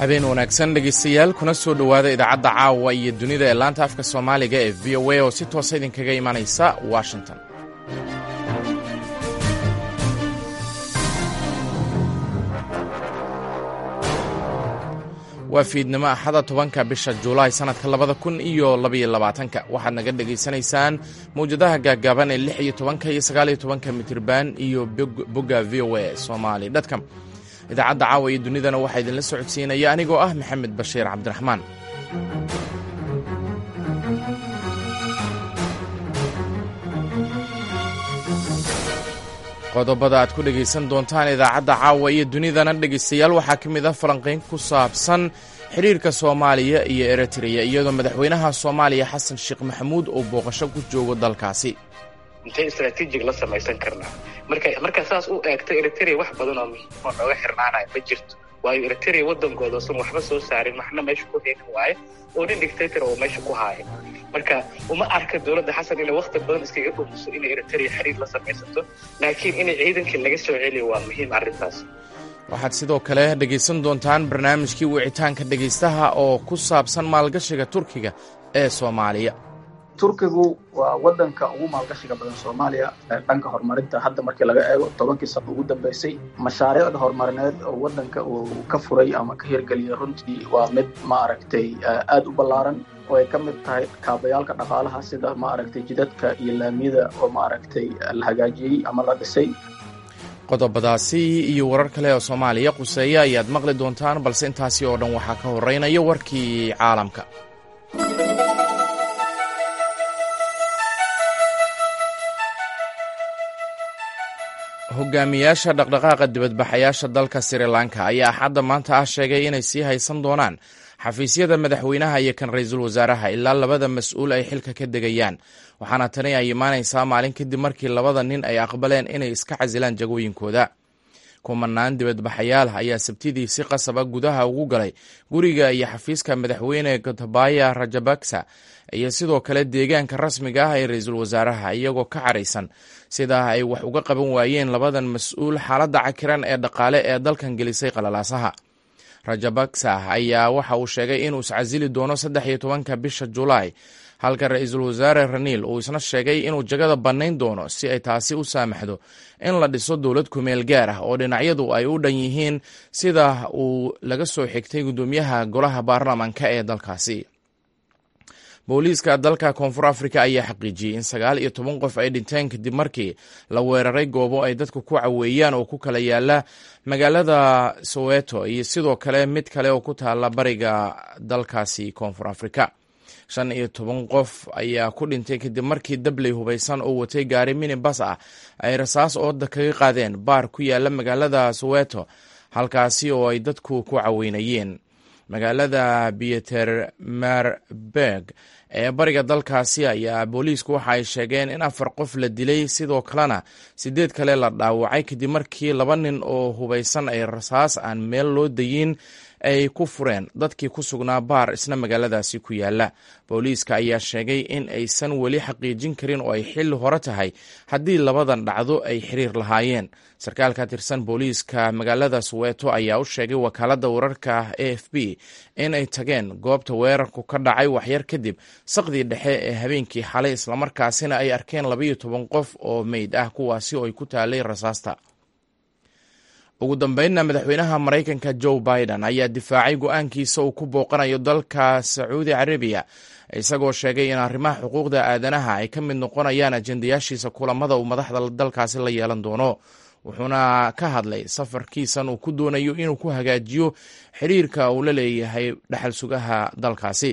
habeen wanaagsan dhegaystayaal kuna soo dhowaada idaacadda caawa iyo dunida ee laanta afka soomaaliga ee v o a oo si toosa idinkaga imanaysa washington. waa fiidnimo axada 10ka bisha Juulaay sanadka 2022 waxaad naga dhegaysanaysaan mawjadaha gaagaaban ee 16 iyo 19 mitirban iyo bogga VOA Somali.com. idaacadda caawa iyo dunidana waxaa idinla socodsiinaya anigoo ah Maxamed Bashiir Cabdiraxmaan. qodobada aad ku dhegaysan doontaan idaacadda caawa iyo dunidana dhegaystayaal waxaa ka mid ah falanqayn ku saabsan xiriirka Soomaaliya iyo Eritrea iyadoo madaxweynaha Soomaaliya Xasan Sheekh Maxamuud uu booqasho ku joogo dalkaasi. intee istaraatiijig la samaysan karnaa marka saas u eegtay Eritrea wax badan oo muhiim ah oo xirnaanay ma jirto waayo Eritrea wadankooda soo waxba soo saarin waxna meesha ku heegan waaye oo nin dictator oo meesha ku haaya marka uma arka dawladda Xasan inay waqti badan iskaga dhumiso in Eritrea xiriir la samaysato laakiin in ciidankii laga soo celiyo waa muhiim arrintaas. waxaad sidoo kale dhegaysan doontaan barnaamijkii wicitaanka dhegaystaha oo ku saabsan maalgashiga Turkiga ee Soomaaliya. Turkigu waa wadanka ugu maalgashiga badan Soomaaliya dhanka horumarinta hadda markii laga eego 10 sano ugu dambeysay mashaariicda horumarineed oo wadanka uu ka furay ama ka hirgeliyay runtii waa mid aad u ballaaran oo ay ka mid tahay kaabayaalka dhaqaalaha sida jidadka iyo laamiyada oo la hagaajiyey ama la dhisay. qodobadaasi iyo warar kale oo Soomaaliya quseeya ayaad maqli doontaan balse intaasi oo dhan waxaa ka horeynaya warkii caalamka. hogaamiyaasha dhaqdhaqaaqa dibadbaxayaasha dalka Sri Lanka ayaa axadda maanta sheegay inay sii haysan doonaan xafiisyada madaxweynaha iyo kan ra'iisul wasaaraha ilaa labada mas'uul ay xilka ka degayaan waxaana tani ay imaanaysaa maalin kadib markii labada nin ay aqbaleen inay iska casilaan jagooyinkooda. kumanaan dibadbaxayaal ayaa sabtidii si qasaba gudaha ugu galay guriga iyo xafiiska madaxweyne Gotabaya Rajapaksa iyo sidoo kale deegaanka rasmiga ah ee ra'iisul wasaaraha iyagoo ka caraysan sida ay wax uga qaban waayeen labadan mas'uul xaaladda cakiran ee dhaqaale ee dalkan gelisay qalalaasaha. Rajapaksa ayaa waxa uu sheegay inuu iscasili doono 13 bisha Juulaay halka ra'iisul wasaare Ranil uu isna sheegay inuu jagada bannayn doono si ay taasi u saamaxdo in la dhiso dowlad kumeel gaar ah oo dhinacyadu ay u dhan yihiin sida uu laga soo xigtay gudoomiyaha golaha baarlamaanka ee dalkaasi. booliiska dalka Koonfur Afrika ayaa xaqiijiyay in 19 qof ay dhinteen kadib markii la weeraray goobo ay dadku ku caweeyaan oo ku kala yaala magaalada Soweto iyo sidoo kale mid kale oo ku taala bariga dalkaasi Koonfur Afrika. 15 qof ayaa ku dhintay kadib markii dabley hubaysan oo watay gaari minibus ah ay rasaas ooda kaga qaadeen baar ku yaala magaalada Soweto halkaasi oo ay dadku ku caweynayeen. magaalada Pietermaritzburg ee bariga dalkaasi ayaa booliisku waxa ay sheegeen in 4 qof la dilay sidoo kalena 8 kale la dhaawacay kadib markii 2 nin oo hubaysan ay rasaas aan meel loo dayin ay ku fureen dadkii ku sugnaa baar isna magaaladaasi ku yaala. booliiska ayaa sheegay in aysan weli xaqiijin karin oo ay xilli hore tahay haddii labadan dhacdo ay xiriir lahaayeen. sarkaal ka tirsan booliiska magaalada Soweto ayaa u sheegay wakaaladda wararka AFP in ay tageen goobta weerarku ka dhacay waxyar kadib saqdii dhexe ee habeenkii xalay islamarkaasina ay arkeen 12 qof oo meyd ah kuwaasi oo ay ku taalay rasaasta. ugu dambeynna madaxweynaha Mareykanka Joe Biden ayaa difaacay go'aankiisa uu ku booqanayo dalka Sacuudi Carabiya isagoo sheegay in arrimaha xuquuqda aadanaha ay ka mid noqonayaan ajendayaashiisa kulamada uu madaxda dalkaasi la yeelan doono. wuxuuna ka hadlay safarkiisan uu ku doonayo inuu ku hagaajiyo xiriirka uu la leeyahay dhaxal sugaha dalkaasi.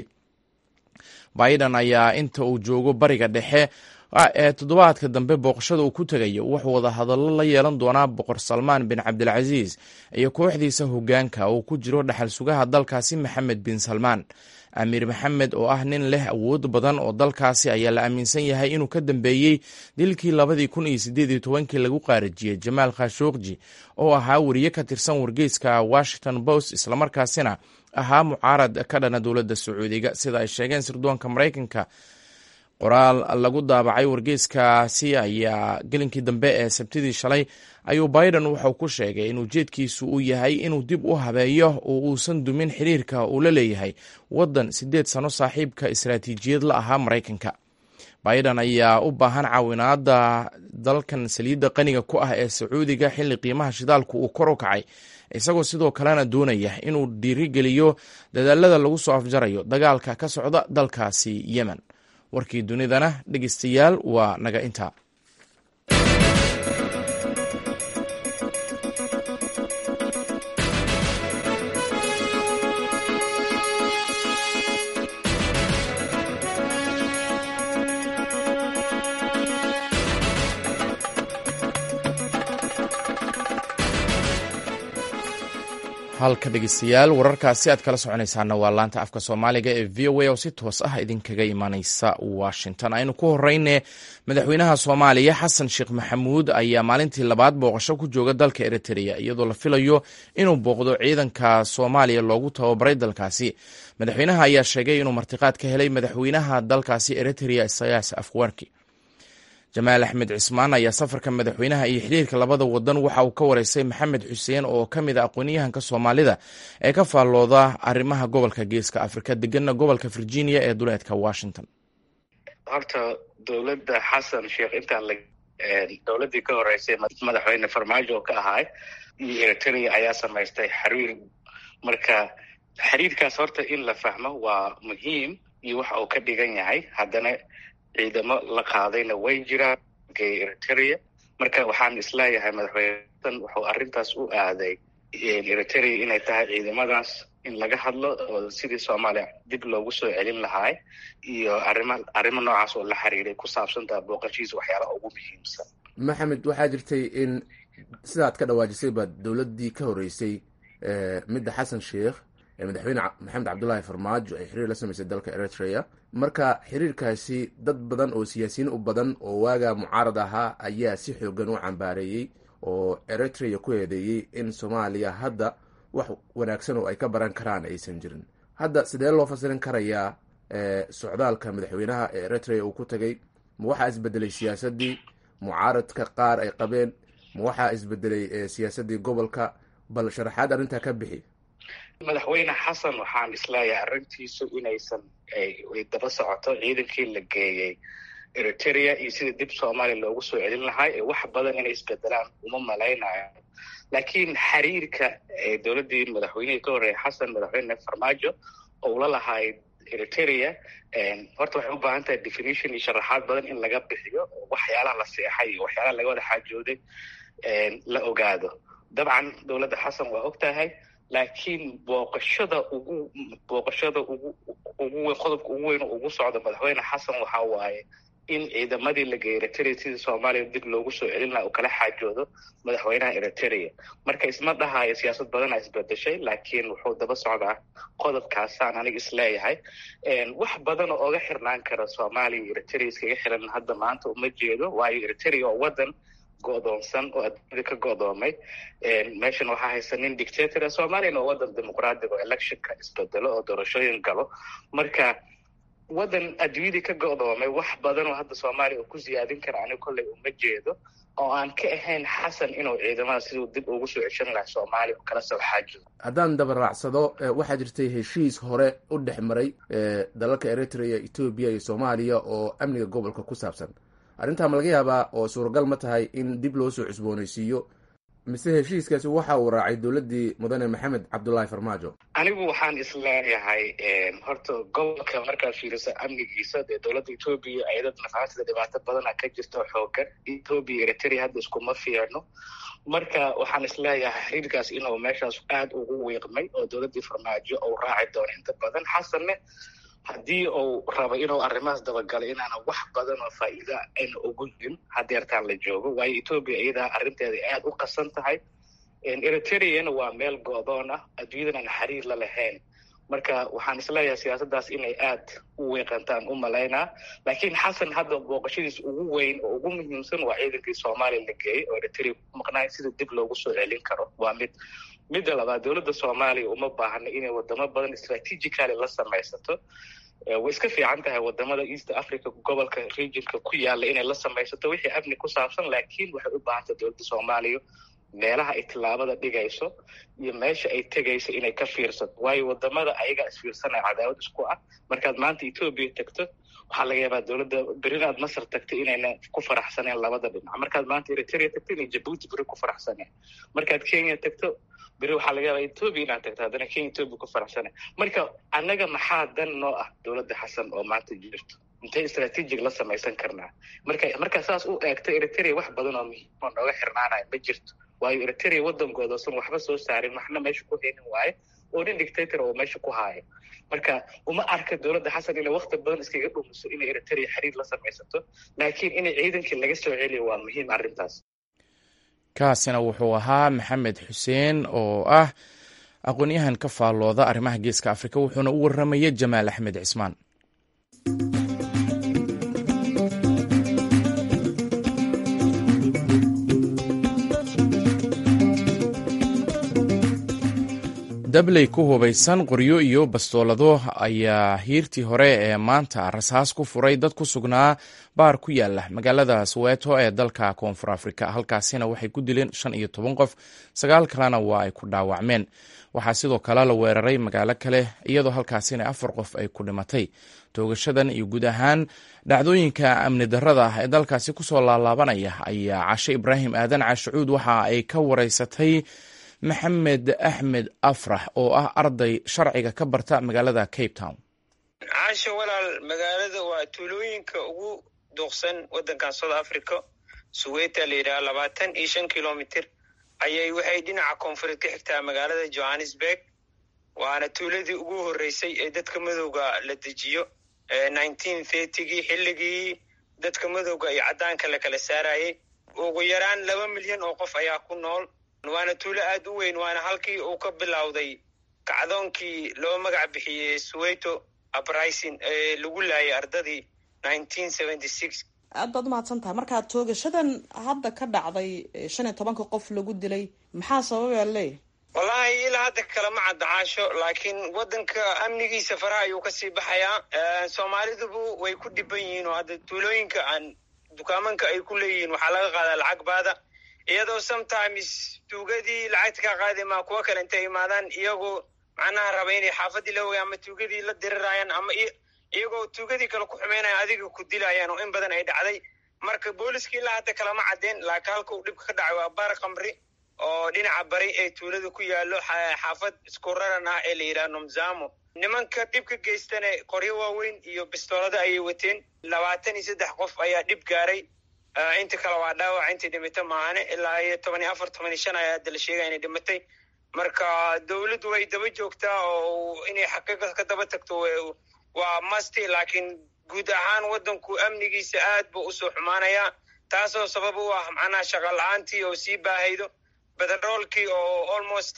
Biden ayaa inta uu joogo bariga dhexe ee toddobaadka dambe booqashada uu ku tegayo wuxuu wada hadallo la yeelan doonaa boqor Salmaan bin Cabdilcasiis iyo kooxdiisa hoggaanka oo ku jiro dhaxal sugaha dalkaasi Maxamed bin Salmaan. Amiir Maxamed oo ah nin leh awood badan oo dalkaasi ayaa la aaminsan yahay inuu ka dambeeyey dilkii 2018 lagu qaarajiyey Jamaal Khashoggi oo ahaa wariye ka tirsan wargeyska Washington Post islamarkaasina ahaa mucaarad ka dhana dowladda Sacuudiga sida ay sheegeen sirdoonka Mareykanka. qoraal lagu daabacay wargeyskaasi ayaa gelinkii dambe ee sabtidii shalay ayuu biden wuxuu ku sheegay in ujeedkiisu uu yahay inuu dib u habeeyo oo uusan dumin xiriirka uu la leeyahay waddan 8 sano saaxiibka istaraatiijiyad la ahaa maraykanka. biden ayaa u baahan caawinaada dalkan saliidda qaniga ku ah ee sacuudiga xilli qiimaha shidaalku uu kor u kacay, isagoo sidoo kalena doonaya inuu dhiirigeliyo dadaalada lagu soo afjarayo dagaalka ka socda dalkaasi yemen. warkii dunidana dhegeystayaal waa naga intaa. halka dhegeystayaal wararkaasi aad kala soconaysaana waa laanta afka soomaaliga ee v o a oo si toos ah idinkaga imaaneysa washington. aynu ku horeyne madaxweynaha soomaaliya xasan sheekh maxamuud ayaa maalintii labaad booqasho ku jooga dalka eritrea, iyadoo la filayo inuu booqdo ciidanka soomaaliya loogu tababaray dalkaasi. madaxweynaha ayaa sheegay inuu martiqaad ka helay madaxweynaha dalkaasi eritrea isayas afwerki. jamaal axmed cismaan ayaa safarka madaxweynaha iyo xiriirka labada wadan waxa uu ka wareysay maxamed xuseen oo ka mid a aqoon-yahanka soomaalida ee ka faallooda arrimaha gobolka geeska afrika, deganna gobolka virginia ee duleedka washington. horta dowladda xasan sheekh intaan dowladdii ka horeysay madaxweyne farmaajo ka ahay iyo eritrea ayaa samaystay xiriir. marka xiriirkaas horta in la fahmo waa muhiim iyo waxa uu ka dhigan yahay. haddana ciidamo la qaadayna way jiraan eritrea. marka waxaan isleeyahay madaxweynean wuxuu arrintaas u aaday eritrea inay tahay ciidamadaas in laga hadlo oo sidii soomaaliya dib loogu soo celin lahaa iyo arrimo noocaas oo la xiriiray ku saabsantaa booqashiisa waxyaalaha ugu muhiimsan. maxamed, waxaa jirtay in sidaad ka dhawaajisay baad dowladdii ka horeysay midda xasan sheekh madaxweyne maxamed cabdullaahi farmaajo ay xiriir la samaysay dalka eritrea. marka xiriirkaasi dad badan oo siyaasiyiin u badan oo waagaa mucaarad ahaa ayaa si xoogan u cambaareeyey oo eritrea ku eedeeyey in soomaaliya hadda wax wanaagsan oo ay ka baran karaan aysan jirin. hadda sidee loo fasirin karayaa socdaalka madaxweynaha ee eritrea uu ku tagay? ma waxaa isbedelay siyaasaddii mucaaradka qaar ay qabeen? ma waxaa isbedelay siyaasaddii gobolka? bal sharaxaad arrintaa ka bixi. madaxweyne xasan waxaan isleeyahay arrintiisu inaysan ay daba socoto ciidankii la geeyey eritrea iyo sidii dib soomaaliya loogu soo celin lahaa ee wax badan inay isbedelaan uma malaynayo. laakiin xiriirka dowladdii madaxweynihii ka horreeyay xasan madaxweyne farmaajo oo ula lahayd eritrea horta waxay u baahan tahay definition iyo sharaxaad badan in laga bixiyo oo waxyaalaha la seexay iyo waxyaalaha laga wada xaajooday la ogaado. dabcan dowladda xasan waa og tahay, laakiin booqashada ugu weyn qodobka ugu weyn oo ugu socda madaxweyne xasan waxa waaye in ciidamadii la geeyey eritrea sidii soomaaliya dib loogu soo celin lahaa uu kala xaajoodo madaxweynaha eritrea. marka isma dhahayo siyaasad badana isbedeshay, laakiin wuxuu daba socdaa qodobkaasaan aniga isleeyahay. wax badan oo oga xirnaan kara soomaaliya iyo eritrea iskaga xiran hadda maanta uma jeedo, waayo eritrea oo wadan go'doonsan oo adduunyada ka go'doomay. meeshan waxaa haysa nin dictator soomaaliyana oo wadan dimuqraadiga oo electionka isbedelo oo doorashooyin galo. marka wadan adduunyadii ka go'doomay wax badan oo hadda soomaaliya uu ku siyaadin kara aniga kolley uma jeedo, oo aan ka ahayn xasan inuu ciidamada siduu dib ugu soo ceshan lahaa soomaaliya oo kala soo xaajo. haddaan dabaraacsado, waxaa jirtay heshiis hore u dhex maray dalalka eritrea, etoobiya iyo soomaaliya oo amniga gobolka ku saabsan. arrintaa ma laga yaabaa oo suuragal ma tahay in dib loo soo cusboonaysiiyo, mise heshiiskaasi waxa uu raacay dowladdii mudane maxamed cabdullaahi farmaajo? anigu waxaan isleeyahay horta gobolka markaad fiiriso amnigiisa dee dowladda etoobiya ayada nafaasida dhibaato badana ka jirta xoogan. etoobiya eritrea hadda iskuma fiicno. marka waxaan isleeyahay xiriirkaas inuu meeshaas aada ugu wiiqmay oo dowladdii farmaajo uu raaci doono inta badan. xasanne haddii uu rabo inuu arrimahaas dabagalay inaana wax badan oo faa'iida ayna ugu jirin hadeertaan la joogo, waayo etoobiya iyadaa arrinteeda aada u qasan tahay. eritreana waa meel go'doon ah, adduunyadan aan xiriir la lahayn. marka waxaan isleeyahay siyaasaddaas inay aada u weeqantaan u malaynaa. laakiin xasan hadda booqashadiis ugu weyn oo ugu muhiimsan waa ciidankii soomaaliya la geeyey oo eritrea ku maqnaay sida dib loogu soo celin karo waa mid. midda labaad dowladda soomaaliya uma baahna inay wadamo badan strategically la samaysato. way iska fiican tahay wadamada east africa gobolka regionka ku yaala inay la samaysato wixii amni ku saabsan, laakiin waxay u baahantay dowladda soomaaliya meelaha ay tillaabada dhigayso iyo meesha ay tegayso inay ka fiirsato, waayo wadamada ayaga isfiirsanaya cadaawad isku ah. markaad maanta etoobiya tagto waxaa laga yaabaa dowladda berinaad masar tagto inayna ku faraxsaneen labada dhinac, markaad maanta eritrea tagto inay jabuuti beri ku faraxsaneen, markaad kenya tagto beri waxaa laga yaabaa etoobiya inaad tagto haddana kenya etoobiya ku faraxsaneen. marka annaga maxaa dan noo ah dowladda xasan oo maanta jirto, intay strategic la samaysan karnaa? marka saas u eegto eritrea wax badan oo muhiim oo nooga xirnaanaya ma jirto, waayo eritrea wadankooda osan waxba soo saarin, waxna meesha ku haynin waaye, oo nin dictator oo meesha ku haayo. marka uma arka dowladda xasan inay wakti badan iskaga dhumiso inay eritrea xiriir la samaysato, laakiin inay ciidankii laga soo celiyo waa muhiim arrintaas. kaasina wuxuu ahaa maxamed xuseen oo ah aqoon-yahan ka faallooda arrimaha geeska afrika, wuxuuna u warramayay jamaal axmed cismaan. dabley ku hubaysan qoryo iyo bastoolado ayaa hiirtii hore ee maanta rasaas ku furay dad ku sugnaa baar ku yaala magaalada soweto ee dalka koonfur afrika. halkaasina waxay ku dileen 15 qof, 9 kalena waa ay ku dhaawacmeen. waxaa sidoo kale la weeraray magaalo kale iyadoo halkaasina 4 qof ay ku dhimatay. toogashadan iyo guud ahaan dhacdooyinka amni darrada ah ee dalkaasi kusoo laalaabanaya ayaa cashe ibraahim aadan cashucuud waxa ay ka wareysatay maxamed axmed afrax oo ah arday sharciga ka barta magaalada Cape Town. caasho walaal, magaalada waa tuulooyinka ugu duuqsan wadankan South Africa. Soweto la yiraahdo 25 kilomitir ayay waxay dhinaca koonfureed ka xigtaa magaalada Johannesburg. waana tuuladii ugu horeysay ee dadka madowga la dejiyo 1930gii, xilligii dadka madowga iyo cadaanka la kala saarayay. ugu yaraan 2 milyan oo qof ayaa ku nool. waana tuulo aad u weyn, waana halkii uu ka bilowday kacdoonkii loo magac bixiyey Soweto uprising ee lagu laayay ardadii 1976. aad baad umahadsan tahay. markaa toogashadan hadda ka dhacday 15 qof lagu dilay maxaa sababaya leeyahay? wallahi ilaa hadda kalama cadda caasho, laakiin wadanka amnigiisa faraha ayuu kasii baxayaa. soomaalidubu way ku dhiban yihiin oo hadda tuulooyinka aan dukaamanka ay ku leeyihiin waxaa laga qaadaa lacag baada, iyadoo sometimes tuugadii lacagta ka qaadi maa kuwa kale intay imaadaan iyagoo macnaha raba inay xaafadii la wayaan ama tuugadii la dirirayaan ama iyagoo tuugadii kale ku xumeynaya adiga ku dilayaan oo in badan ay dhacday. marka booliska ilaa hadda kalama caddeen, laakiin halka uu dhibka ka dhacay waa baar qamri oo dhinaca bari ee tuulada ku yaalo xaafad isku raran ah ee la yidhaha Nomzamo. nimanka dhibka geystane qoryo waaweyn iyo bistoolada ayay wateen. 23 qof ayaa dhib gaaray, inta kale waa dhaawac. intii dhimatay maahane ilaa 14-15 ayaa hadda la sheegaya inay dhimatay. marka dowladdu way daba joogtaa oo inay xaqiiqa ka daba tagto waa masti, laakiin guud ahaan wadanku amnigiisa aad buu usoo xumaanayaa, taasoo sabab u ah macnaha shaqo la-aantii oo sii baahaydo, betaroolkii oo almost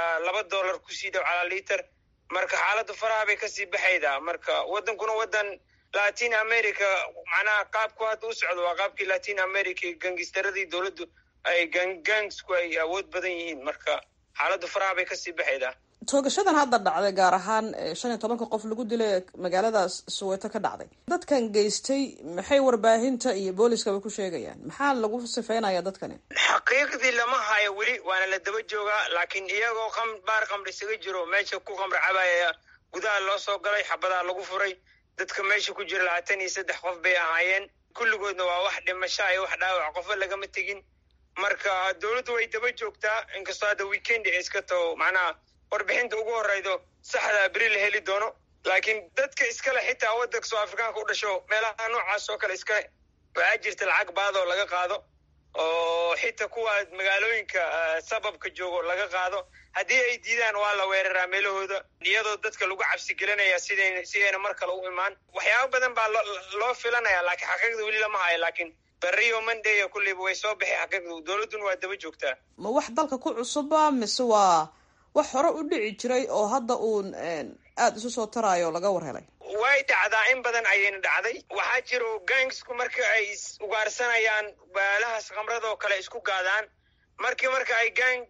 $2 kusii dhow calaa liiter. marka xaaladdu faraha bay kasii baxaydaa. marka wadankuna wadan Latin America macnaha qaabku hadda u socdo waa qaabkii Latin America gangistaradii dowladdu ay gangsku ay awood badan yihiin. marka xaaladdu faraha bay kasii baxaydaa. toogashadan hadda dhacday gaar ahaan 15 qof lagu dilay magaalada Soweto ka dhacday, dadkan geystay maxay warbaahinta iyo booliskaba ku sheegayaan? maxaa lagu sifeynaya dadkani? xaqiiqdii lama hayo weli, waana la daba joogaa, laakiin iyagoo baar qamri isaga jiro meesha ku qamri cabaya gudaha loo soo galay, xabadaa lagu furay. dadka meesha ku jira 23 qof bay ahaayeen, kulligoodna waa wax dhimasho iyo wax dhaawac, qofba lagama tegin. marka dowladdu way daba joogtaa, inkastoo hadda weekend ay iska taho macnaha warbixinta ugu horeydo saxda beri la heli doono. laakiin dadka iskale xitaa wadanka South Africaanka u dhasho meelaha noocaas oo kale iskale waxaa jirta lacag baadoo laga qaado, oo xitaa kuwa magaalooyinka sababka joogo laga qaado. haddii ay diidaan waa la weeraraa meelahooda, iyadoo dadka lagu cabsi gelinaya sidayna mar kale u imaan. waxyaabo badan baa loo filanaya, laakiin xaqiiqda weli lama hayo. laakiin beriyo Monday kulliba way soo bixi xaqiiqdu, dowladduna waa daba joogtaa. ma wax dalka ku cusuba mise waa wax hore u dhici jiray oo hadda uun aada isu soo taraayo laga war helay? way dhacdaa, in badan ayayna dhacday. waxaa jiro gangsku marka ay ugaarsanayaan baalahaas khamradoo kale isku gaadaan, marka ay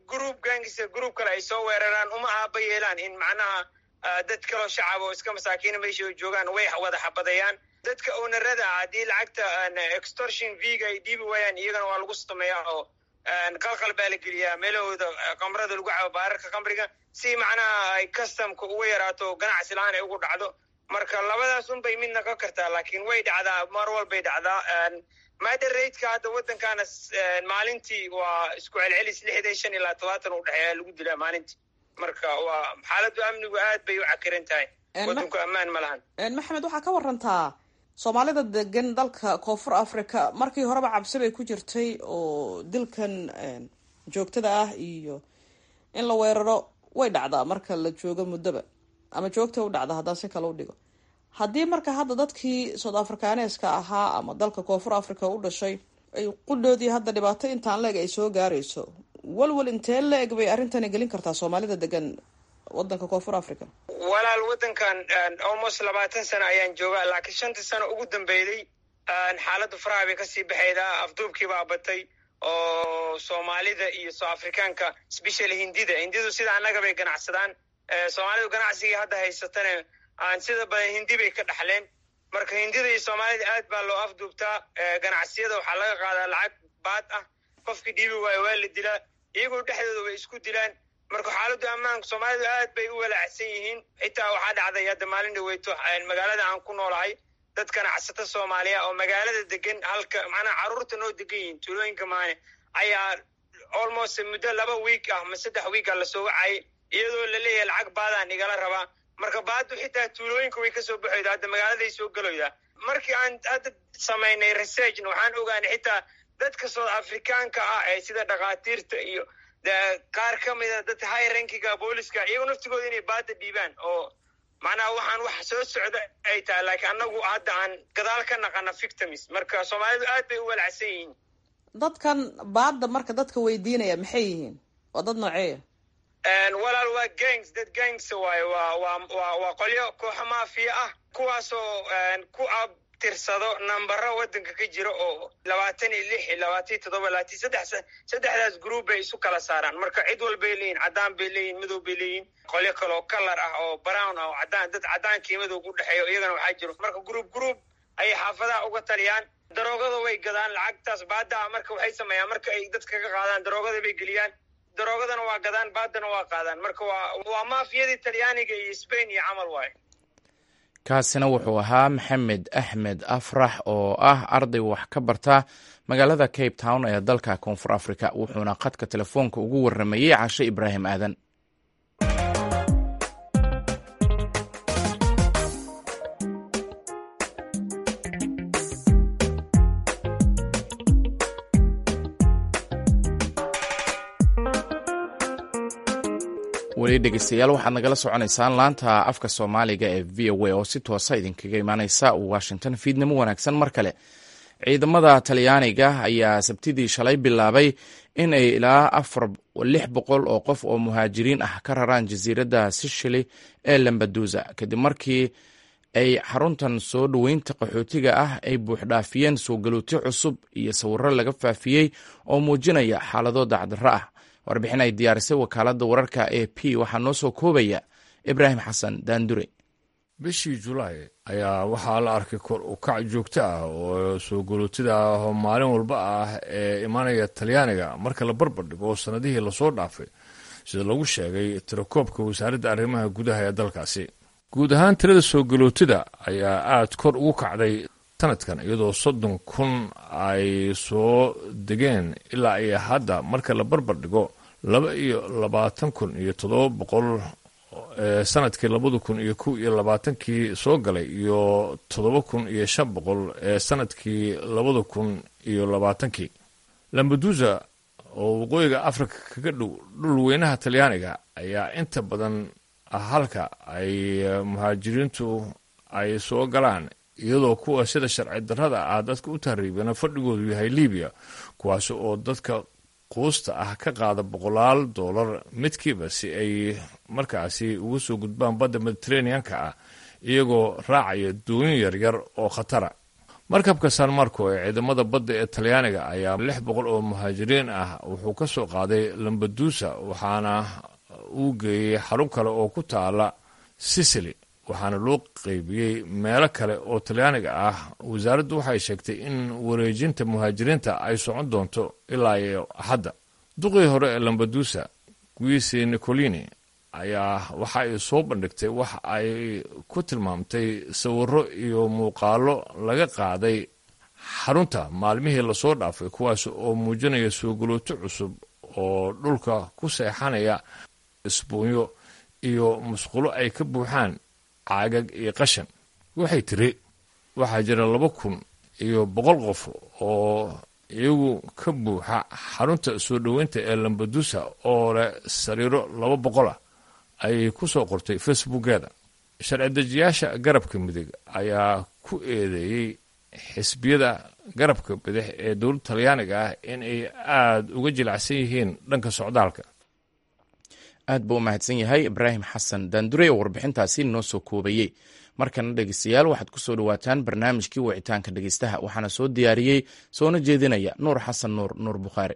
group kale ay soo weeraraan uma aaba yeelaan in macnaha dad kaloo shacab oo iska masaakiina meesha ay joogaan way wada xabadayaan. dadka ownarada haddii lacagta extortion viga ay dhiibi waayaan iyagana waa lagu sameeyaa oo qalqal baa la geliyaa meelahooda qamrada lagu cabo baararka qamriga si macnaha ay customka uga yaraato ganacsi la-aan ay ugu dhacdo. marka labadaas unbay midna ka kartaa laakiin way dhacdaa mar walbay dhacdaa. murder rateka hadda waddankaana maalintii waa isku celcelis 65 ilaa 70 u dhexeeya lagu dilaa maalintii. marka waa xaaladdu amnigu aad bay u cakiran tahay, waddanku ammaan ma lahan. maxamed, waxaa ka warantaa soomaalida degan dalka koonfur africa markii horeba cabsi bay ku jirtay oo dilkan joogtada ah iyo in la weeraro way dhacdaa marka la joogo muddoba ama joogta u dhacda haddaan si kale u dhigo. haddii marka hadda dadkii south africaneska ahaa ama dalka koonfur africa u dhashay ay qudhoodii hadda dhibaato intaan la-eg ay soo gaarayso, walwal intee la-eg bay arrintani gelin kartaa soomaalida degan waddanka koonfur africa? walaal waddankan almost 20 sano ayaan joogaa, laakiin 5 sano ugu dambeeyay xaaladdu faraha bay kasii baxaydaa. afduubkii baa batay oo soomaalida iyo south africaanka especially hindidu sida annaga bay ganacsadaan. soomaalidu ganacsigii hadda haysatana aan sida badan hindi bay ka dhaxleen. marka hindida iyo soomaalida aad baa loo afduubtaa. ganacsiyada waxaa laga qaadaa lacag baad ah, qofkii dhiibi waayo waa la dilaa, iyagoo dhexdooda way isku dilaan. marka xaaladdu ammaanka soomaalidu aad bay u walaacsan yihiin. xitaa waxaa dhacday hadda maalin dhaweyto magaalada aan ku noolahay dad ganacsata soomaaliya oo magaalada degan halka macnaha carruurta noo degan yihiin tuulooyinka maane ayaa almost muddo 2 week ah ma 3 week ah lasoo wacay iyadoo la leeyahay lacag baadaan igala rabaa. marka baadu xitaa tuulooyinka way kasoo baxayda, hadda magaaladay soo galoyda. markii aan hadda samaynay researchna waxaan ogaanay xitaa dadka south africaanka ah ee sida dhakhaatiirta iyo qaar ka mida dadka high rankiga booliska iyago naftigooda inay baada dhiibaan oo macnaha waxaan wax soo socda ay tahay, laakiin annagu hadda aan gadaal ka naqana victims. marka soomaalidu aad bay u walacsan yihiin. dadkan baada marka dadka weydiinaya maxay yihiin? waa dad nooceeya? walaal waa dad gangs waayo, waa qolyo kooxo maafiya ah kuwaasoo ku abtirsado nambaro waddanka ka jira oo 26, 27, 3 group bay isu kala saaraan. marka cid walbay leeyihin, caddaan bay leeyihin, madow bay leeyihin, qolyo kale oo color ah oo brown ah oo caddaan, dad caddaankii madow u dhexeeyo iyagana waxaa jiro. marka group ayay xaafadaha uga taliyaan. daroogada way gadaan, lacagtaas baada marka waxay sameeyaan marka ay dadka ka qaadaan daroogada bay geliyaan, daroogadana waa gadaan, baadana waa qaadaan. marka waa maafiyadii talyaaniga iyo Spain iyo camal waaye. kaasina wuxuu ahaa maxamed axmed afrax oo ah arday wax ka barta magaalada Cape Town ee dalka koonfur africa, wuxuuna khadka telefoonka ugu waramayey Cashe Ibraahim Aadan. weli dhegeystayaal waxaad nagala soconaysaan laanta afka soomaaliga ee v o a oo si toosa idinkaga imaaneysa washington. fiidnimo wanaagsan mar kale. ciidamada talyaaniga ayaa sabtidii shalay bilaabay in ay ilaa 600 oo qof oo muhaajiriin ah ka raraan jasiiradda Sicily ee Lampedusa kadib markii ay xaruntan soo dhoweynta qaxootiga ah ay buuxdhaafiyeen soo galooti cusub iyo sawirro laga faafiyey oo muujinaya xaalado dacdarro ah. warbixin ay diyaarisay wakaaladda wararka AP waxaa noo soo koobaya Ibraahim Xasan Daandure. bishii Julaay ayaa waxaa la arkay kor u kac joogto ah oo soo galootida maalin walba ah ee imaanaya Talyaaniga marka la barbar dhigo sanadihii la soo dhaafay, sida lagu sheegay tirakoobka wasaaradda arrimaha gudaha ee dalkaasi. guud ahaan tirada soo galootida ayaa aad kor ugu kacday sanadkan, iyadoo 30,000 ay soo degeen ilaa iyo hadda marka la barbar dhigo 22,700 sanadkii 2021 soo galay iyo 7,500 sanadkii 2020. Lampedusa oo waqooyiga Afrika kaga dhow dhul weynaha Talyaaniga ayaa inta badan halka ay muhaajiriintu ay soo galaan, iyadoo kuwa sida sharci darrada ah dadka u tahriibana fadhigoodu yahay Liibiya, kuwaas oo dadka quusta ah ka qaada $100 midkiiba si ay markaasi uga soo gudbaan badda Mediterranean-ka ah iyagoo raacaya doonyo yaryar oo khatara. markabka san marco ee ciidamada badda ee talyaaniga ayaa 600 oo muhaajiriin ah wuxuu ka soo qaaday lambadusa waxaana uu geeyey xarun kale oo ku taala sicily waxaana loo qaybiyey meelo kale oo talyaaniga ah. wasaaraddu waxay sheegtay in wareejinta muhaajiriinta ay socon doonto ilaa iyo Axadda. duqii hore ee lambadusa Guisi Nicolini ayaa waxa ay soo bandhigtay wax ay ku tilmaamtay sawirro iyo muuqaallo laga qaaday xarunta maalmihii lasoo dhaafay kuwaas oo muujinaya soo galooto cusub oo dhulka ku seexanaya isbuunyo iyo musqulo ay ka buuxaan caagag iyo qashan. waxay tiri waxaa jira 2,100 qof oo iyagu ka buuxa xarunta soo dhoweynta ee lambadusa oo leh sariiro 200 ah ayay ku soo qortay facebookeeda. sharci dejiyaasha garabka midig ayaa ku eedeeyey xisbiyada garabka bidix ee dowladda talyaaniga ah in ay aad uga jilacsan yihiin dhanka socdaalka. aad buu u mahadsan yahay ibraahim xasan daandure oo warbixintaasi noo soo koobayey. markana dhegeystayaal waxaad ku soo dhawaataan barnaamijkii wicitaanka dhegeystaha waxaana soo diyaariyey soona jeedinaya nuur xasan nuur bukhaari.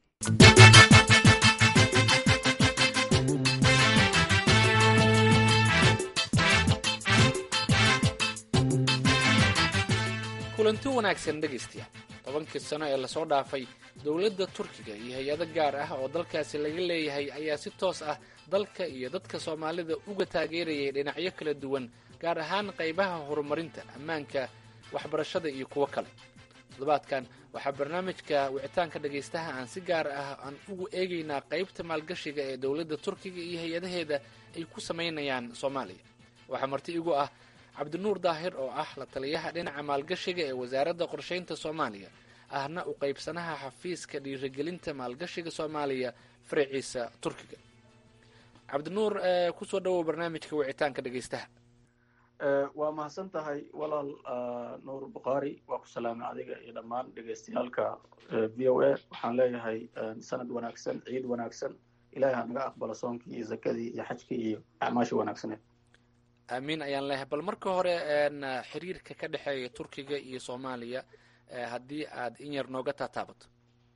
kulanti wanaagsan dhegaystayaal. 10 sano ee lasoo dhaafay dowladda Turkiga iyo hay-ado gaar ah oo dalkaasi laga leeyahay ayaa si toos ah dalka iyo dadka Soomaalida uga taageerayay dhinacyo kala duwan, gaar ahaan qaybaha horumarinta, ammaanka, waxbarashada iyo kuwo kale. toddobaadkan waxaa barnaamijka wicitaanka dhegaystaha aan si gaar ah aan ugu eegaynaa qaybta maalgashiga ee dowladda Turkiga iyo hay-adaheeda ay ku samaynayaan Soomaaliya. waxaa marti igu ah cabdinuur daahir oo ah la taliyaha dhinaca maalgashiga ee wasaaradda qorshaynta Soomaaliya, ahna u qaybsanaha xafiiska dhiirigelinta maalgashiga Soomaaliya faraciisa Turkiga. cabdinuur, kusoo dhawow barnaamijka wicitaanka dhegaystaha. waa mahadsan tahay walaal nuur bukhaari. waa ku salaamay adiga iyo dhammaan dhegaystayaalka v o a. waxaan leeyahay sanad wanaagsan, ciid wanaagsan. ilaahay ha naga aqbalo soonkii iyo zakadii iyo xajkii iyo acmaashii wanaagsaneed. aamiin ayaan leeyahay. bal marka hore xiriirka ka dhexeeya Turkiga iyo Soomaaliya haddii aad in yar nooga taataabato.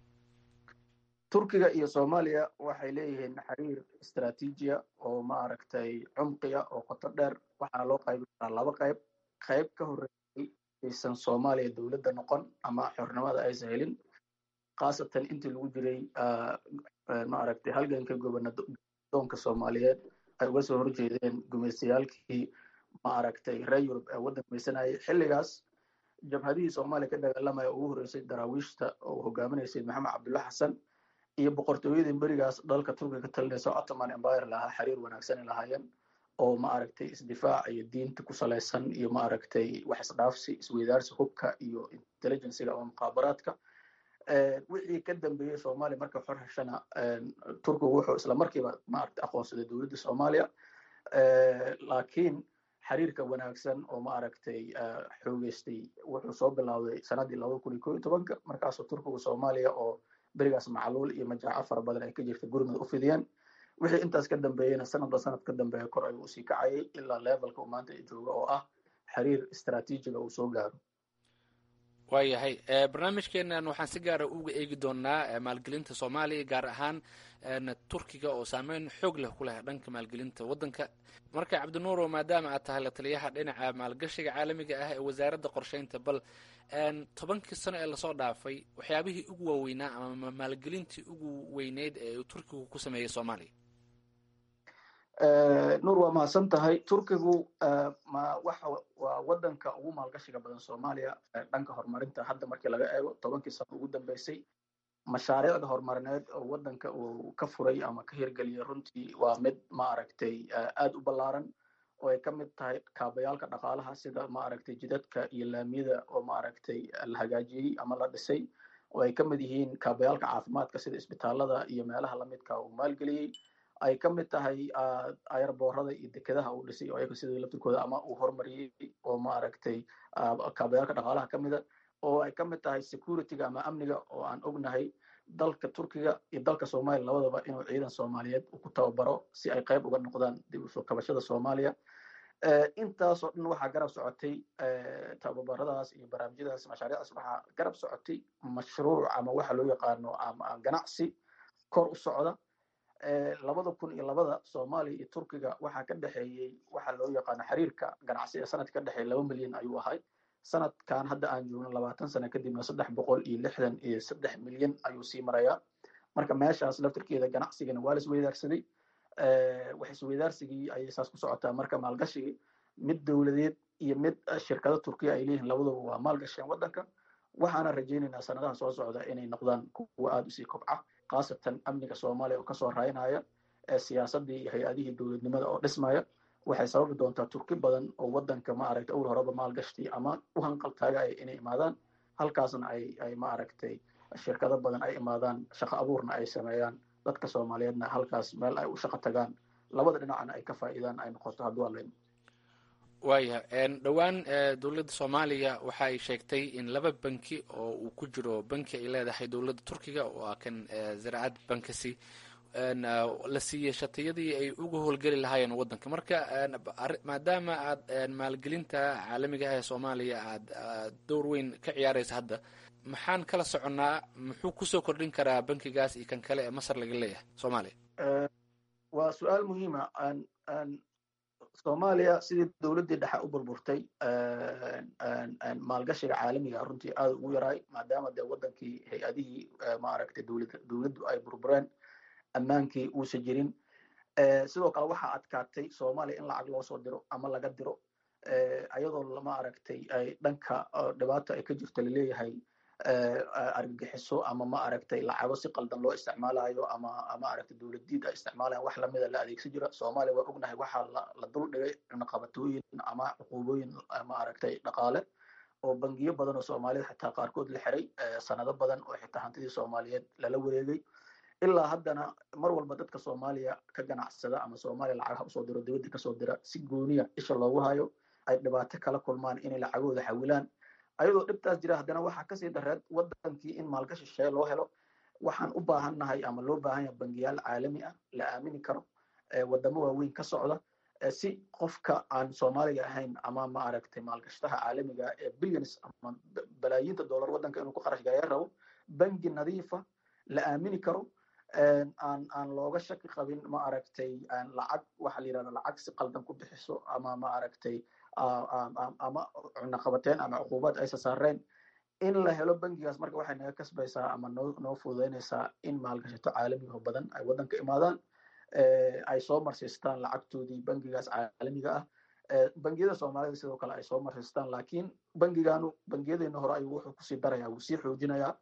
turkiga iyo Soomaaliya waxay leeyihiin xiriir istaraatiijiya oo maaragtay cumqiya oo qoto dheer. waxaana loo qaybin karaa 2 qayb. qayb ka horreysay aysan Soomaaliya dowladda noqon ama xornimada aysan helin, khaasatan intii lagu jiray maaragtay halganka gobanadoonka Soomaaliyeed ay uga soo horjeedeen gumaystayaalkii maaragtay reer Yurub ee waddanka maysanayay. xilligaas jabhadihii Soomaaliya ka dagaalamaya ugu horreysay daraawiishta oo hogaaminaysay maxamed cabdulla xasan iyo boqortooyadii berigaas dalka Turkiga ka talinaysa Ottoman Empire lahaa xiriir wanaagsan lahaayeen oo maaragtay isdifaac iyo diinta ku salaysan iyo maaragtay wax isdhaafsi isweydaarsi hubka iyo intelligencega oo muqaabaraadka. wixii ka dambeeyay Soomaaliya marka xor heshana Turkigu wuxuu isla markiiba maaragtay aqoonsaday dowladda Soomaaliya. laakiin xiriirka wanaagsan oo maaragtay xoogeystay wuxuu soo bilowday sanadii 2011 markaasoo Turkigu Soomaaliya oo berigaas macluul iyo majaaco fara badan ay ka jirtay gurmud u fidiyeen. wixii intaas ka dambeeyayna sanadba sanad ka dambeeya kor ayuu usii kacayay ilaa levelka uu maanta jooga oo ah xiriir istaraatiijiga uu soo gaaro. waayahay. barnaamijkeenan waxaan si gaara uga eegi doonaa maalgelinta Soomaaliya, gaar ahaan Turkiga oo saameyn xoog leh ku leh dhanka maalgelinta waddanka. marka cabdinuur, maadaama aad tahay la taliyaha dhinaca maalgashiga caalamiga ah ee wasaaradda qorshaynta, bal 10 sano ee lasoo dhaafay waxyaabihii ugu waaweynaa ama maalgelintii ugu weyneyd ee Turkigu ku sameeyay Soomaaliya. nuur, waa mahadsan tahay. turkigu waa waddanka ugu maalgashiga badan Soomaaliya dhanka horumarinta hadda markii laga eego 10 sano ugu dambeysay. mashaariicda horumarineed oo waddanka uu ka furay ama ka hirgeliyay runtii waa mid maaragtay aad u ballaaran oo ay ka mid tahay kaabayaalka dhaqaalaha sida maaragtay jidadka iyo laamiyada oo maaragtay la hagaajiyey ama la dhisay, oo ay ka mid yihiin kaabayaalka caafimaadka sida isbitaalada iyo meelaha lamidka uu maalgeliyey. ay ka mid tahay airboorada iyo dekedaha uu dhisay oo ayaga sidii laftirkooda ama uu horumariyey oo maaragtay kaabayaalka dhaqaalaha ka mida, oo ay ka mid tahay securityga ama amniga oo aan ognahay dalka Turkiga iyo dalka Soomaaliya labadaba inuu ciidan Soomaaliyeed ku tababaro si ay qayb uga noqdaan dib u soo kabashada Soomaaliya. intaasoo dhan waxaa garab socotay tababaradaas iyo barnaamijyadaas mashaariicdaas waxaa garab socotay mashruuc ama waxa loo yaqaano ama ganacsi kor u socda 2002 Soomaaliya iyo Turkiga waxaa ka dhaxeeyay waxa loo yaqaano xiriirka ganacsi ee sanadka ka dhaxeeyay 2 milyan ayuu ahay sanadkan hadda aan joogno 20 sano kadibna 363 milyan ayuu sii marayaa marka meeshaas laftirkeeda ganacsigana waa la isweydaarsaday wax isweydaarsigii ayay saas ku socotaa marka maalgashigii mid dowladeed iyo mid shirkado Turkiya ay leeyihiin labaduba waa maalgasheen wadanka waxaana rajaynaynaa sanadaha soo socda inay noqdaan kuwa aad u sii kobca khaasatan amniga Soomaaliya oo ka soo raynaya siyaasadii iyo hay'adihii dowladnimada oo dhismaya waxay sababi doontaa Turki badan oo wadanka ma aragtay awr horeba maalgashtay ama u hanqal taagay inay imaadaan halkaasna ay ma aragtay shirkado badan ay imaadaan shaqo abuurna ay sameeyaan dadka Soomaaliyeedna halkaas meel ay u shaqo tagaan labada dhinacna ay ka faa'iidaan ay noqoto haddii waa leeyahay waaya dhowaan dowladda Soomaaliya waxa ay sheegtay in 2 banki oo uu ku jiro banki ay leedahay dowladda Turkiga oo kan Ziraat Bankasi la siiyay shatiyadii ay ugu howlgeli lahaayeen wadanka marka maadaama aad maalgelinta caalamiga ah ee Soomaaliya aad door weyn ka ciyaaraysa hadda maxaan kala soconaa muxuu ku soo kordhin karaa bankigaas iyo kan kale ee Masar laga leeyahay Soomaaliya waa su'aal muhiim ah Soomaaliya sidii dowladda dhexe u burburtay maalgashiga caalamiga runtii aad ugu yaray maadaama wadankii hay'adihii ma aragtay dowladdu ay burbureen ammaankii uusan jirin sidoo kale waxaa adkaatay Soomaaliya in lacag loo soo diro ama laga diro ayadoo lama aragtay ay dhanka dhibaato ay ka jirto leeyahay argagixiso ama ma aragtay lacago si qaldan loo isticmaalayo ama aragtay dowladdiid ay isticmaalayaan wax lamida la adeegsan jira Soomaaliya waa ognahay waxa la dul dhigay naqabatooyin ama cuquubooyin ma aragtay dhaqaale oo bangiyo badan oo Soomaaliyeed xitaa qaarkood la xiray sanado badan oo xitaa hantidii Soomaaliyeed lala wareegay ilaa haddana mar walba dadka Soomaaliya ka ganacsada ama Soomaaliya lacagaha usoo diro dibadda ka soo dira si gooniya isha loogu hayo ay dhibaato kala kulmaan inay lacagooda xawilaan ayadoo dhibtaas jira haddana waxaa kasii dareed wadankii in maalgashi shay loo helo waxaan u baahannahay ama loo baahan yahay bangiyaal caalami ah la aamini karo wadamo waaweyn ka socda si qofka aan Soomaaliga ahayn ama ma aragtay maalgashtaha caalamiga ee billions ama balaayiinta dollar wadanka inuu ku qarash gareeyo rabo bangi nadiifa la aamini karo aan looga shaki qabin ma aragtay lacag waxa la yiraahdo lacag si qaldan ku bixiso ama ma aragtay ama cunaqabateen ama cuquubad ay saareen in la helo bangigaas marka waxay naga kasbaysaa ama noo fududeynaysaa in maalgashato caalamiga badan ay wadanka imaadaan ay soo marsiistaan lacagtoodii bangigaas caalamiga ah bangiyada Soomaalida sidoo kale ay soo marsiistaan laakiin bangiyadeena hore ayuu wuxuu ku sii darayaa uu sii xoojinayaa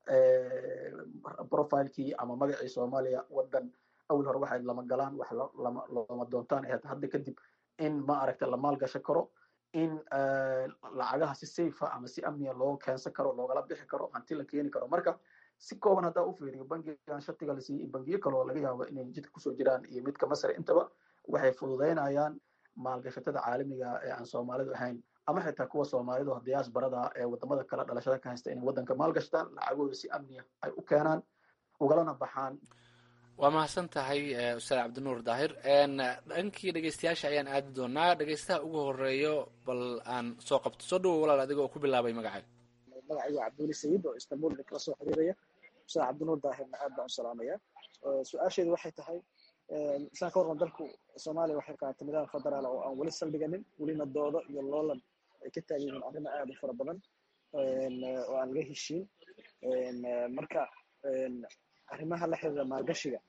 profilekii ama magacii Soomaaliya wadan awal hore waxay lama galaan wax lama doontaan hadda kadib in ma aragtay la maalgashan karo in lacagaha si safe ama si amniya loo keensan karo loogala bixi karo hanti la keeni karo marka si kooban haddaa u fiiriyo bangigan shatiga la siiyey bangiyo kale oo laga yaabo inay jidka kusoo jiraan iyo midka Masar intaba waxay fududeynayaan maalgashatada caalamiga ee aan Soomaalidu ahayn ama xitaa kuwa Soomaalidu diasporada ee wadamada kala dhalashada ka haysta in wadanka maalgashtaan lacagooda si amniya ay u keenaan ugalana baxaan waa mahadsan tahay Ustaad Cabdinuur Daahir dhankii dhegeystayaasha ayaan aadi doonaa dhegeystaha ugu horeeyo bal aan soo qabto soo dhawo walaal adiga oo ku bilaabay magacaaga Cabduuli Sayid oo Istanbul kala soo xiriiraya Ustaad Cabdinuur Daahir aad baan u salaamaya su'aasheedu waxay tahay saan ka warqan dalku Soomaaliya waxay qaatay nidaam federaal oo aan wali saldhiganin walina doodo iyo loolan ay ka taagan arrimo aad u fara badan oo aan laga heshiin marka arrimaha la xiriira maalgashiga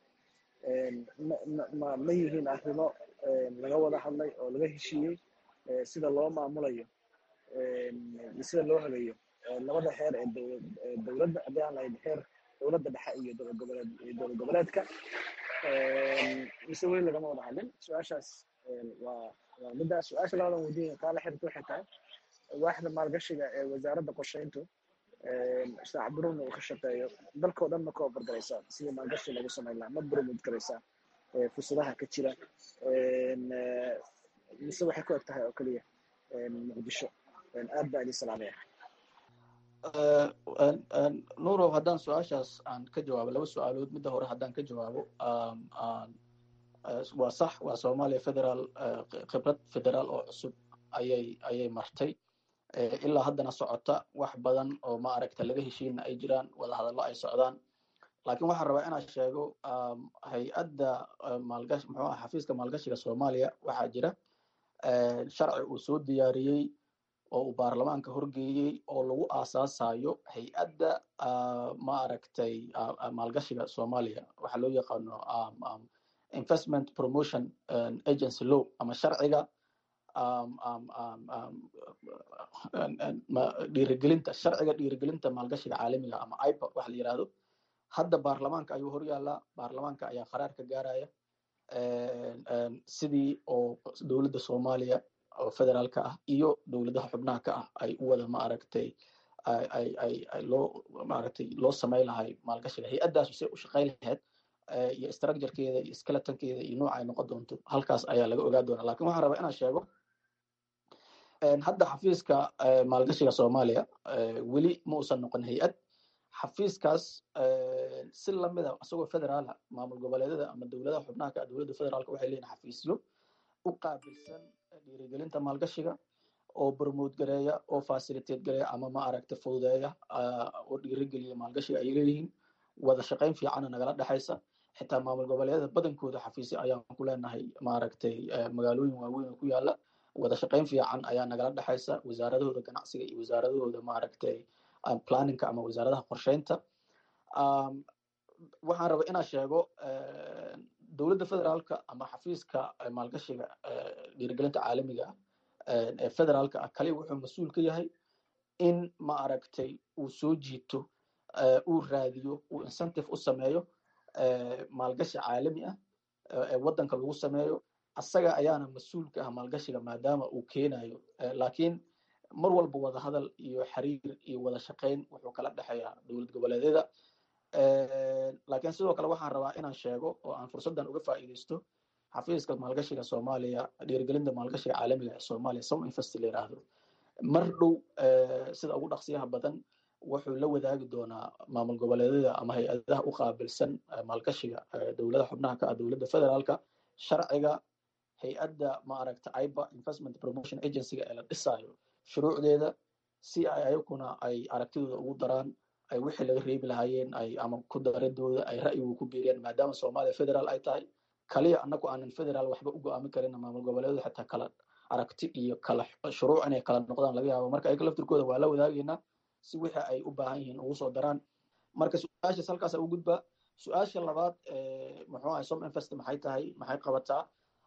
ma yihiin arrimo laga wada hadlay oo laga heshiiyey sida loo maamulayo sida loo habeeyo labada heer ee dowladda haddii aan lahayn heer dowladda dhexe iyo dowlad goboleedka mise weli lagama wada hadlin su-aashaas waa midda su-aasha labadan weydiin taa la xiriirta waxay tahay waaxda maalgashiga ee wasaaradda qorsheyntu Ustaad Cabdinuurna uu ka shaqeeyo dalkoo dhan ma ka obargaraysaa sidii maalgashi lagu samayn lahaa ma burmud garaysaa fursadaha ka jira mise waxay ku eg tahay oo keliya Muqdisho aad baa idin salaamaya nuurow haddaan su-aashaas aan ka jawaabo laba su-aalood midda hore haddaan ka jawaabo waa sax, waa Soomaaliya federaal, khibrad federaal oo cusub ayay martay, ilaa haddana socota. wax badan oo ma aragta laga heshiina ay jiraan, wadahadallo ay socdaan. laakiin waxaan rabaa inaan sheego hay-adda maalgashi muxuu ah xafiiska maalgashiga Soomaaliya waxaa jira sharci uu soo diyaariyey oo uu baarlamaanka horgeeyey oo lagu aasaasayo hay-adda ma aragtay maalgashiga Soomaaliya, waxaa loo yaqaano investment promotion agency law, ama sharciga dhiirigelinta maalgashiga caalamiga, ama IPA waxa la yirahdo. hadda baarlamaanka ayuu horyaalaa, baarlamaanka ayaa qaraar ka gaaraya sidii oo dowladda Soomaaliya oo federaalka ah iyo dowladaha xubnaha ka ah ay u wada ma aragtay loo samayn lahay maalgashiga. hay-addaas si u shaqayn lahayd iyo structurekeeda iyo skeletonkeeda iyo nooca ay noqon doonto, halkaas ayaa laga ogaa doonaa. laakiin waxaan rabaa inaan sheego hadda xafiiska maalgashiga Soomaaliya weli ma uusan noqon hay-ad. xafiiskaas si lamida isagoo federaala, maamul goboleedyada ama dowladaha xubnaha ka dowladda federaalka waxay leeyihin xafiisyo u qaabilsan dhiirigelinta maalgashiga oo promote gareeya, oo facilitate gareeya, ama ma aragta fududeeya oo dhiirigeliya maalgashiga ay leeyihiin. wada shaqayn fiicana nagala dhexaysa. xitaa maamul goboleedyada badankooda xafiisyo ayaan ku leenahay ma aragtay magaalooyin waaweyn oo ku yaala. wada shaqayn fiican ayaa nagala dhexaysa wasaaradahooda ganacsiga iyo wasaaradahooda ma aragtay planninga ama wasaaradaha qorsheynta. waxaan rabaa inaan sheego dowladda federaalka ama xafiiska maalgashiga dhiirigelinta caalamiga ee federaalka ah kaliya wuxuu mas-uul ka yahay in ma aragtay uu soo jiito, uu raadiyo, uu incentive u sameeyo maalgashi caalami ah ee wadanka lagu sameeyo. asaga ayaana mas-uul ka ah maalgashiga maadaama uu keenayo. laakiin mar walba wada hadal iyo xiriir iyo wada shaqayn wuxuu kala dhexeeyaa dowlad goboleedyada. laakiin sidoo kale waxaan rabaa inaan sheego oo aan fursaddan uga faa'iidaysto xafiiska maalgashiga Soomaaliya, dhiirigelinta maalgashiga caalamiga ee Soomaaliya, SOMINVEST la yiraahdo, mar dhow sida ugu dhaqsiyaha badan wuxuu la wadaagi doonaa maamul goboleedyada ama hay-adaha u qaabilsan maalgashiga dowladaha xubnaha ka ah dowladda federaalka sharciga hay-adda ma aragta IPA investment promotion agency-ga ee la dhisayo shuruucdeeda, si ay ayaguna ay aragtidooda ugu daraan, ay wixii laga reebi lahaayeen ay ama ku daradooda ay ra'yigu ku biiriyaan. maadaama Soomaaliya federaal ay tahay, kaliya annagu aanan federaal waxba u go'aamin karin, maamul goboleedyada xitaa kala aragti iyo kala shuruuc inay kala noqdaan laga yaabo. marka ayaga laftirkooda waa la wadaagaynaa si wixii ay u baahan yihiin ugu soo daraan. marka su-aashaas halkaas u gudbaa. su-aasha labaad muxuu ahay SOMINVEST maxay tahay, maxay qabataa?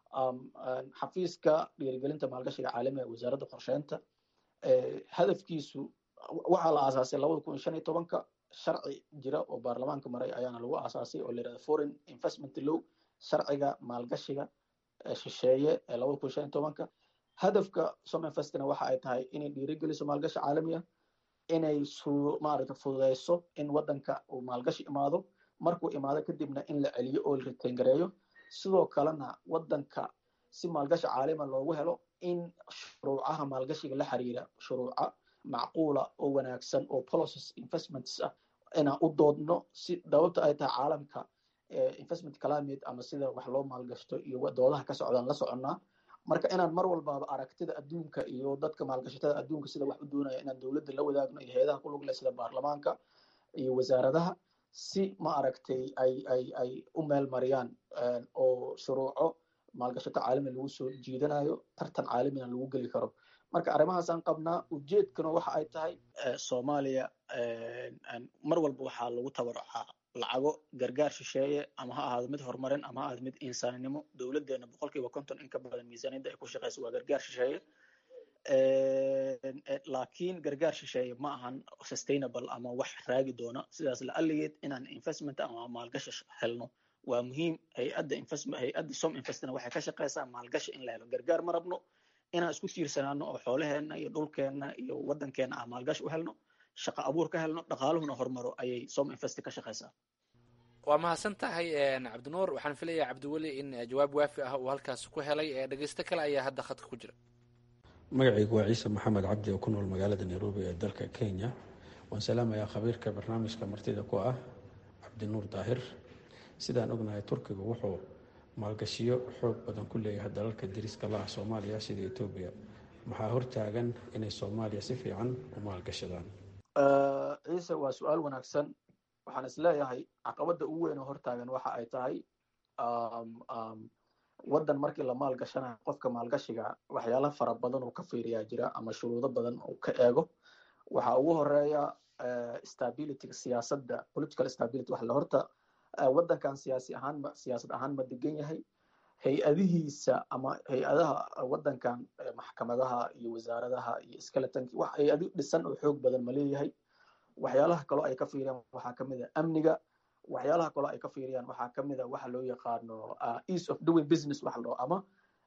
xafiiska dhiirigelinta maalgashiga caalamiga wasaaradda qorsheynta hadafkiisu waxaa la aasaasay 2015. sharci jira oo baarlamaanka maray ayaana lagu aasaasay oo la yirahdo Foreign Investment Law, sharciga maalgashiga shisheeye ee 2015. hadafka SOMINVEST-na waxa ay tahay inay dhiirigeliso maalgashi caalami ah, inay maaragta fududeyso in wadanka uu maalgashi imaado, markuu imaado kadibna in la celiyo oo la retain gareeyo. sidoo kalena wadanka si maalgashi caalami loogu helo in shuruucaha maalgashiga la xiriira shuruuca macquula oo wanaagsan oo policies investments ah inaan u doodno, si dawladda ay tahay caalamka investment climate ama sida wax loo maalgashto iyo doodaha ka socdaan la soconnaa. marka inaan mar walbaaba aragtida adduunka iyo dadka maalgashatada adduunka sida wax u doonaya inaan dowladda la wadaagno iyo hay-adaha ku lug leh sida baarlamaanka iyo wasaaradaha, si ma aragtay ay u meel mariyaan oo shuruuco maalgashato caalami lagu soo jiidanayo, tartan caalamina lagu geli karo. marka arrimahaasaan qabnaa. ujeedkana waxa ay tahay Soomaaliya mar walba waxaa lagu tabarucaa lacago gargaar shisheeye, ama ha ahaado mid horumarin ama ha ahaado mid insaaninimo. dowladeena 50% in ka badan miisaaniyadda ay ku shaqeyso waa gargaar shisheeye. laakiin gargaar shisheeye ma ahan sustainable ama wax raagi doona. sidaas la'alligeed inaan investment ama maalgashi helno waa muhiim. hay-adda SOMINVEST-na waxay ka shaqeysaa maalgashi in la helo. gargaar ma rabno, inaan isku tiirsanaano oo xoolaheena iyo dhulkeena iyo wadankeena ah maalgashi u helno, shaqo abuur ka helno, dhaqaaluhuna horumaro ayay SOMINVEST ka shaqeysaa. waa mahadsan tahay cabdinuur. waxaan filayaa cabdiweli in jawaab waafi ah uu halkaas ku helay. dhegeysto kale ayaa hadda khadka ku jira. magacaygu waa ciise maxamed cabdi oo ku nool magaalada Nairobi ee dalka Kenya. waan salaamayaa khabiirka barnaamijka martida ku ah cabdinuur daahir. sidaan ognahay Turkiga wuxuu maalgashiyo xoog badan ku leeyahay dalalka deriska la ah Soomaaliya sida Ethiopia. Maxaa hortaagan inay Soomaaliya si fiican u maalgashadaan? ciise waa su-aal wanaagsan. waxaan isleeyahay caqabada ugu weyn oo hortaagan waxa ay tahay waddan markii la maalgashanayo qofka maalgashiga waxyaala fara badan oo ka fiiriyaa jira ama shuruudo badan oo ka eego. waxaa ugu horeeya stability siyaasadda, political stability. wax la horta waddankan siyaasad ahaan ma degan yahay, hay-adihiisa ama hay-adaha waddankan maxkamadaha iyo wasaaradaha iyo skeletonki wax hay-adi dhisan oo xoog badan ma leeyahay. waxyaalaha kaloo ay ka fiiriyaan waxaa kamid a amniga. waxyaalaha kaloo ay ka fiiriyaan waxaa kamid a waxa loo yaqaano ease of doing business wax loo ama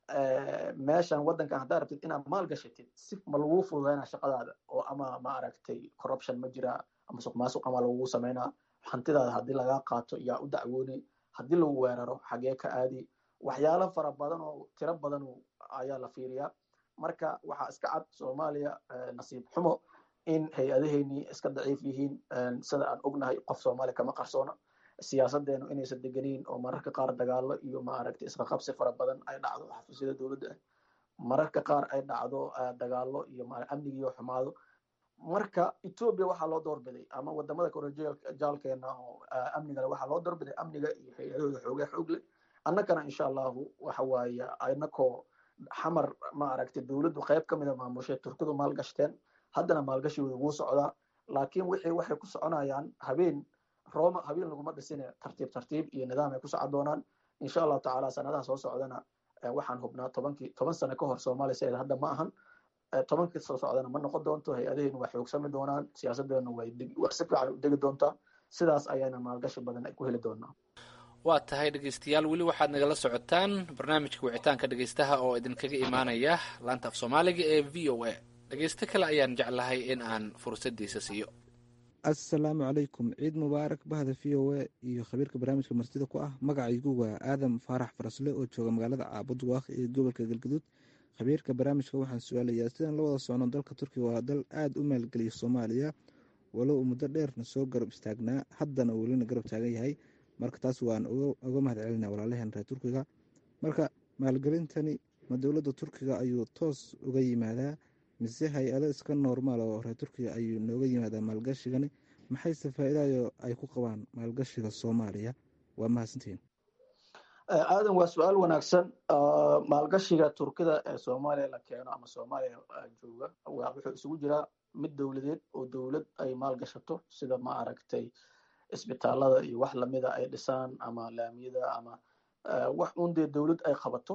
meeshan waddankan haddaad rabtid inaad maalgashatid si ma lagu fududayna shaqadaada oo ama ma aragtay corruption ma jira ama suqmaasuq ama lagu sameynaa hantidaada haddii lagaa qaato yaa u dacwooni, haddii lagu weeraro xagee ka aadi. waxyaalo fara badan oo tiro badan ayaa la fiiriyaa. marka waxaa iska cad Soomaaliya nasiib xumo in hay-adaheennii iska daciif yihiin. sida aan ognahay qof Soomaali kama qarsoona siyaasadeenu inaysan deganiin oo mararka qaar dagaalo iyo ma aragtay isqa qabsi fara badan ay dhacdo xafiisyada dowladda ah, mararka qaar ay dhacdo dagaalo iyo amnigiiyo xumaado. marka Ethiopia waxaa loo doorbiday ama wadamada korojaalkeena oo amnigale waxaa loo doorbiday amniga iyo hay-adahooda xoog leh. annagana insha allahu waxa waaye aynakoo xamar ma aragtay dowladdu qayb kamid a maamushay turkidu maalgashteen, haddana maalgashigooda wuu socdaa. laakiin waxay ku soconayaan habeen laguma dhisine tartiib iyo nidaam ay ku socon doonaan insha allahu tacaala. sanadaha soo socdana waxaan hubnaa 10 sano ka hor Soomaaliya sideeda hadda ma ahan. 10 soo socdana ma noqon doonto. hay-adaheenu waa xoogsami doonaan, siyaasadeenu way si fiican u degi doontaa. sidaas ayaana maalgashi badan ay ku heli doonaa. waa tahay dhegeystayaal, weli waxaad nagala socotaan barnaamijka wicitaanka dhegeystaha oo idinkaga imaanaya laanta af soomaaliga ee v o a. dhegeysto kale ayaan jeclahay in aan fursadiisa siiyo. assalaamu calaykum, ciid mubaarak bahda v o a iyo khabiirka barnaamijka martida ku ah. magacaygu waa aadam faarax farasle oo jooga magaalada caabudwaaq ee gobolka galgaduud. khabiirka barnaamijka waxaan su-aalayaa, sidaan la wada socno dalka turkiga waa dal aada u maalgeliya Soomaaliya, walow muddo dheerna soo garab istaagnaa, haddana welina garab taagan yahay. marka taas waan uga mahad celina walaalaheen reer turkiga. marka maalgelintani ma dowladda turkiga ayuu toos uga yimaadaa mise hay-ado iska normaal oo reer turkiga ayuu nooga yimaadaa maalgashigani? maxayse faa-iidayo ay ku qabaan maalgashiga Soomaaliya? waa mahadsantihiin. aadan waa su-aal wanaagsan. maalgashiga turkida ee Soomaaliya la keeno ama Soomaaliya jooga wuxuu isugu jiraa mid dowladeed oo dowlad ay maalgashato sida ma aragtay isbitaalada iyo wax lamida ay dhisaan ama laamiyada ama wax undee dowlad ay qabato,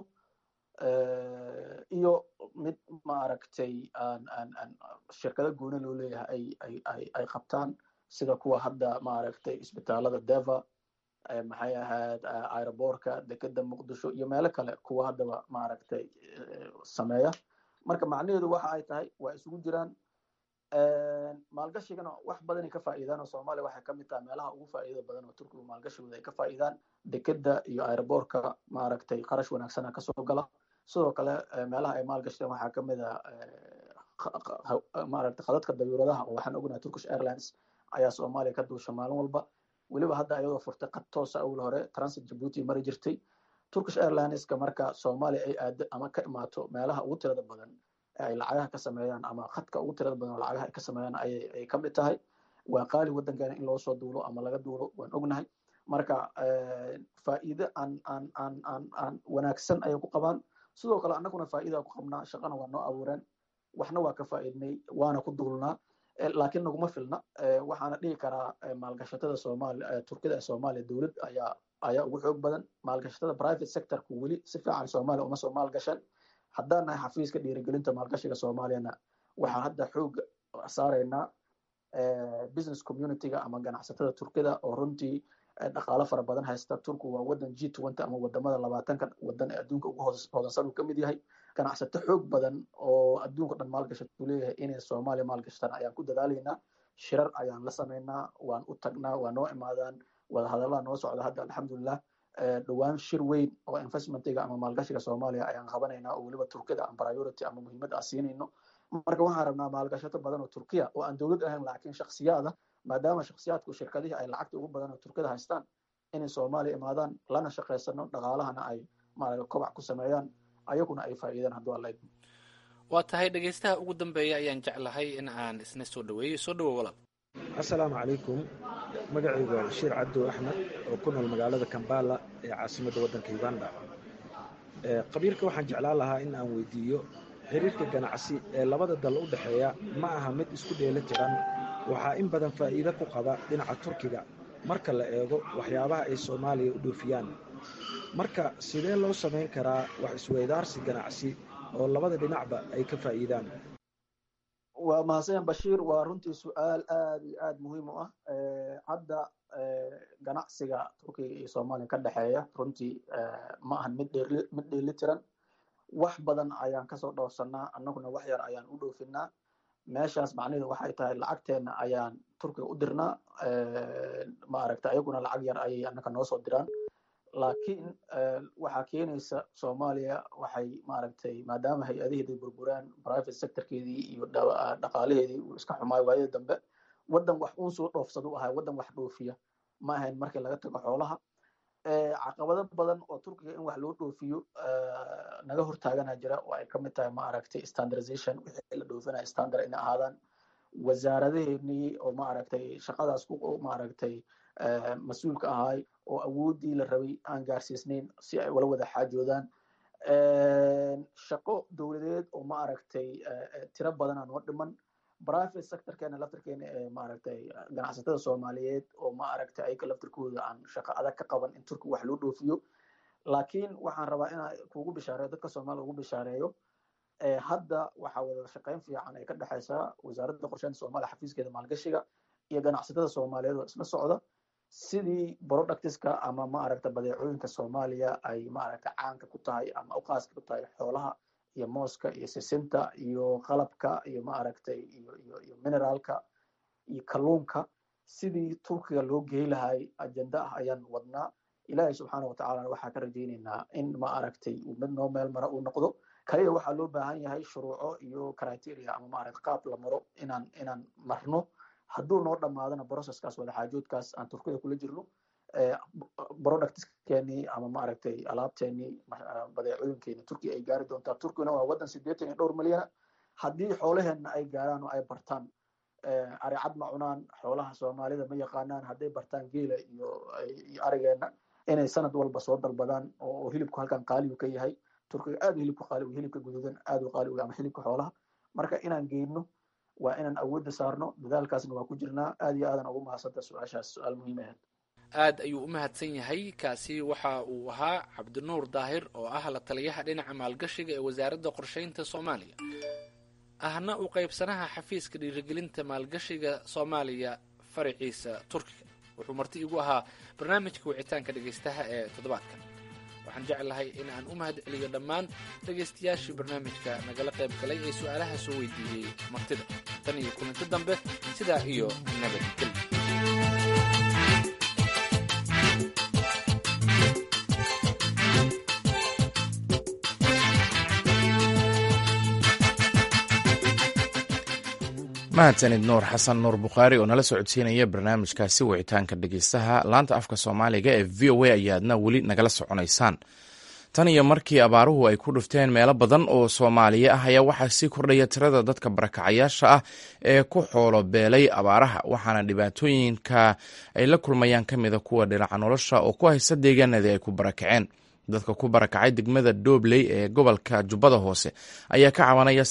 iyo mid ma aragtay shirkado gooni loo leeyahay ay qabtaan sida kuwa hadda ma aragtay isbitaalada Deva, maxay ahayd aeroboortka dekeda Muqdisho iyo meelo kale kuwa haddaba ma aragtay sameeya. marka macnaheedu waxa ay tahay waa isugu jiraan. maalgashigana wax badan ay ka faa'iidaan oo Soomaaliya waxay kamid tahay meelaha ugu faa'iidada badan oo turkigu maalgashigooda ay ka faa'iidaan. dekeda iyo aeroboortka ma aragtay qarash wanaagsan kasoo gala. sidoo kale meelaha ay maalgashteen waxaa kamid a ma aragtay khadadka dayuuradaha oo waxaan ognahay Turkish Airlines ayaa Soomaaliya ka duusha maalin walba. weliba hadda ayadoo furtay qad toosa awal hore transit Djibouti mari jirtay. Turkish Airlineska marka Soomaaliya ay aado ama ka imaato meelaha ugu tirada badan ay lacagaha ka sameeyaan ama khadka ugu tirada badan oo lacagaha ay ka sameeyaan ay ka mid tahay. waa qaali waddankeena in loo soo duulo ama laga duulo waan ognahay. marka faa'iido aan wanaagsan ayay ku qabaan. sidoo kale annaguna faa'iida ku qabnaa, shaqana waa noo abuureen, waxna waa ka faa'iidnay, waana ku duulnaa. laakiin naguma filna. waxaana dhihi karaa maalgashatada turkida ee Soomaaliya dowlad ayaa ugu xoog badan. maalgashatada private sectorku weli si fiican Soomaaliya uma soo maalgashan. haddaan nahay xafiiska dhiirigelinta maalgashiga Soomaaliyana waxaan hadda xoog saaraynaa business community-ga ama ganacsatada turkida oo runtii dhaqaalo fara badan haysta. turku waa wadan G20 ama wadamada 20 wadan ee adduunka ugu hodansan uu kamid yahay. ganacsato xoog badan oo adduunka dhan maalgashato leeyahay inay Soomaaliya maalgashtaan ayaan ku dadaalaynaa. shirar ayaan la sameynaa, waan u tagnaa, waa noo imaadaan, wadahadallada noo socda hadda alxamdulilah. dhowaan shir weyn oo investmentiga ama maalgashiga Soomaaliya ayaan qabanaynaa oo weliba turkida aan priority ama muhiimad aan siinayno. marka waxaan rabnaa maalgashato badan oo Turkiya oo aan dowlad ahayn laakiin shakhsiyaada, maadaama shakhsiyaadku shirkadihii ay lacagta ugu badan oo turkida haystaan, inay soomaaliya imaadaan lana shaqaysano dhaqaalahana ay maaragta kobac ku sameeyaan ayaguna ay faa'iidaan hadduu alla idmo. waa tahay dhegaystaha ugu dambeeya ayaan jeclahay in aan isna soo dhaweeyo. soo dhawow walaal. assalaamu calaykum, magacaygu waa bashiir cabdo axmed oo ku nool magaalada Kampala ee caasimadda waddanka Uganda. qabiilka waxaan jeclaan lahaa in aan weydiiyo xiriirka ganacsi ee labada dal u dhexeeya ma aha mid isku dheelitiran. waxaa in badan faa'iido ku qaba dhinaca Turkiga marka la eego waxyaabaha ay Soomaaliya u dhoofiyaan. marka sidee loo samayn karaa wax isweydaarsi ganacsi oo labada dhinacba ay ka faa'iidaan? waa mahadsan Bashiir, waa runtii su'aal aad iyo aad muhiim u ah. hadda ganacsiga Turkiga iyo Soomaaliya ka dhexeeya runtii ma ahan mid dheelitiran. wax badan ayaan kasoo dhoofsanaa, annaguna wax yar ayaan u dhoofinaa. meeshaas macnaheedu waxay tahay lacagteena ayaan Turkiga u dirnaa, maaragta ayaguna lacag yar ayay annaka noo soo diraan. laakiin waxaa keenaysa Soomaaliya waxay maaragtay maadaama hay-adaheedii burburaan, private sectorkeedii iyo dhaqaalaheedii uu iska xumaayo waayada dambe, waddan wax uun soo dhoofsada u ahay, waddan wax dhoofiya ma ahayn markii laga tago xoolaha. caqabado badan oo Turkiga in wax loo dhoofiyo naga hortaagana jira oo ay kamid tahay maaragtay standardization, wixii la dhoofinaya standard inay ahaadaan. wasaaradaheennii oo maaragtay shaqadaas ku maaragtay mas-uulka ahay oo awoodii la rabay aan gaarsiisnayn si ay ula wada xaajoodaan. shaqo dowladeed oo maaragtay tiro badan aan noo dhiman. private sectorkeena laftirkeena ee maaragtay ganacsatada Soomaaliyeed oo maaragtay ayaga laftirkooda aan shaqo adag ka qaban in Turkiga wax loo dhoofiyo. laakiin waxaan rabaa inaan kugu bishaareeyo, dadka Soomaaliya ugu bishaareeyo, hadda waxaa wada shaqayn fiican ay ka dhexaysa wasaaradda qorsheynta Soomaaliya xafiiskeeda maalgashiga iyo ganacsatada Soomaaliyeed oo isla socda sidii productiska ama maaragta badeecooyinka Soomaaliya ay maaragta caanka ku tahay ama u khaaska ku tahay xoolaha iyo mooska iyo sisinta iyo qalabka iyo maaragtay iyo mineraalka iyo kalluunka sidii Turkiga loo geey lahay ajenda ah ayaan wadnaa. ilaahay subxaana watacaala waxaa ka rajaynaynaa in maaragtay uu mid noo meel mara uu noqdo. kaliya waxaa loo baahan yahay shuruuco iyo criteria ama maaragta qaab la maro inaan marno. hadduu noo dhammaadana processkaas wada xaajoodkaas aan Turkiga kula jirno, productkeenii ama maaragtay alaabteenii badeecooyinkeeni Turkiga ay gaari doontaa. Turkiguna waa waddan 80 iyo dhowr milyan. haddii xoolaheenna ay gaaraan oo ay bartaan, aricad ma cunaan, xoolaha Soomaalida ma yaqaanaan. hadday bartaan geela iyo arigeenna inay sanad walba soo dalbadaan oo hilibku halkan qaali ka yahay. Turkiga aad hilibku qaali, hilibka guduudan aad u qaali ama hilibka xoolaha. marka inaan geyno waa inaan awoodda saarno, dadaalkaasna waa ku jirnaa. aad iyo aadan ugu mahadsantahay su-aashaas, su-aal muhiim ah. aad ayuu u mahadsan yahay. kaasi waxa uu ahaa cabdinuur daahir oo ah la taliyaha dhinaca maalgashiga ee wasaaradda qorsheynta Soomaaliya, ahna u qaybsanaha xafiiska dhiirigelinta maalgashiga Soomaaliya faraciisa Turkiga. wuxuu marti igu ahaa barnaamijka wicitaanka dhegaystaha ee toddobaadkan. waxaan jeclahay in aan u mahad celiyo dhammaan dhegaystayaashii barnaamijka nagala qayb galay ee su'aalaha soo weydiiyey martida. tan iyo kulanti dambe, sidaa iyo nabadgelyo. mahadsanid nuur xasan nuur bukhaari oo nala socodsiinaya barnaamijkaasi wicitaanka dhegeystaha laanta afka soomaaliga ee v o a ayaadna weli nagala soconaysaan. tan iyo markii abaaruhu ay ku dhufteen meelo badan oo Soomaaliya ah ayaa waxaa sii kordhaya tirada dadka barakacayaasha ah ee ku xoolo beelay abaaraha, waxaana dhibaatooyinka ay la kulmayaan ka mida kuwa dhinaca nolosha oo ku haysta deegaanadii ay ku barakaceen. dadka ku barakacay degmada Doobley ee gobolka Jubbada Hoose ayaa ka cabanaya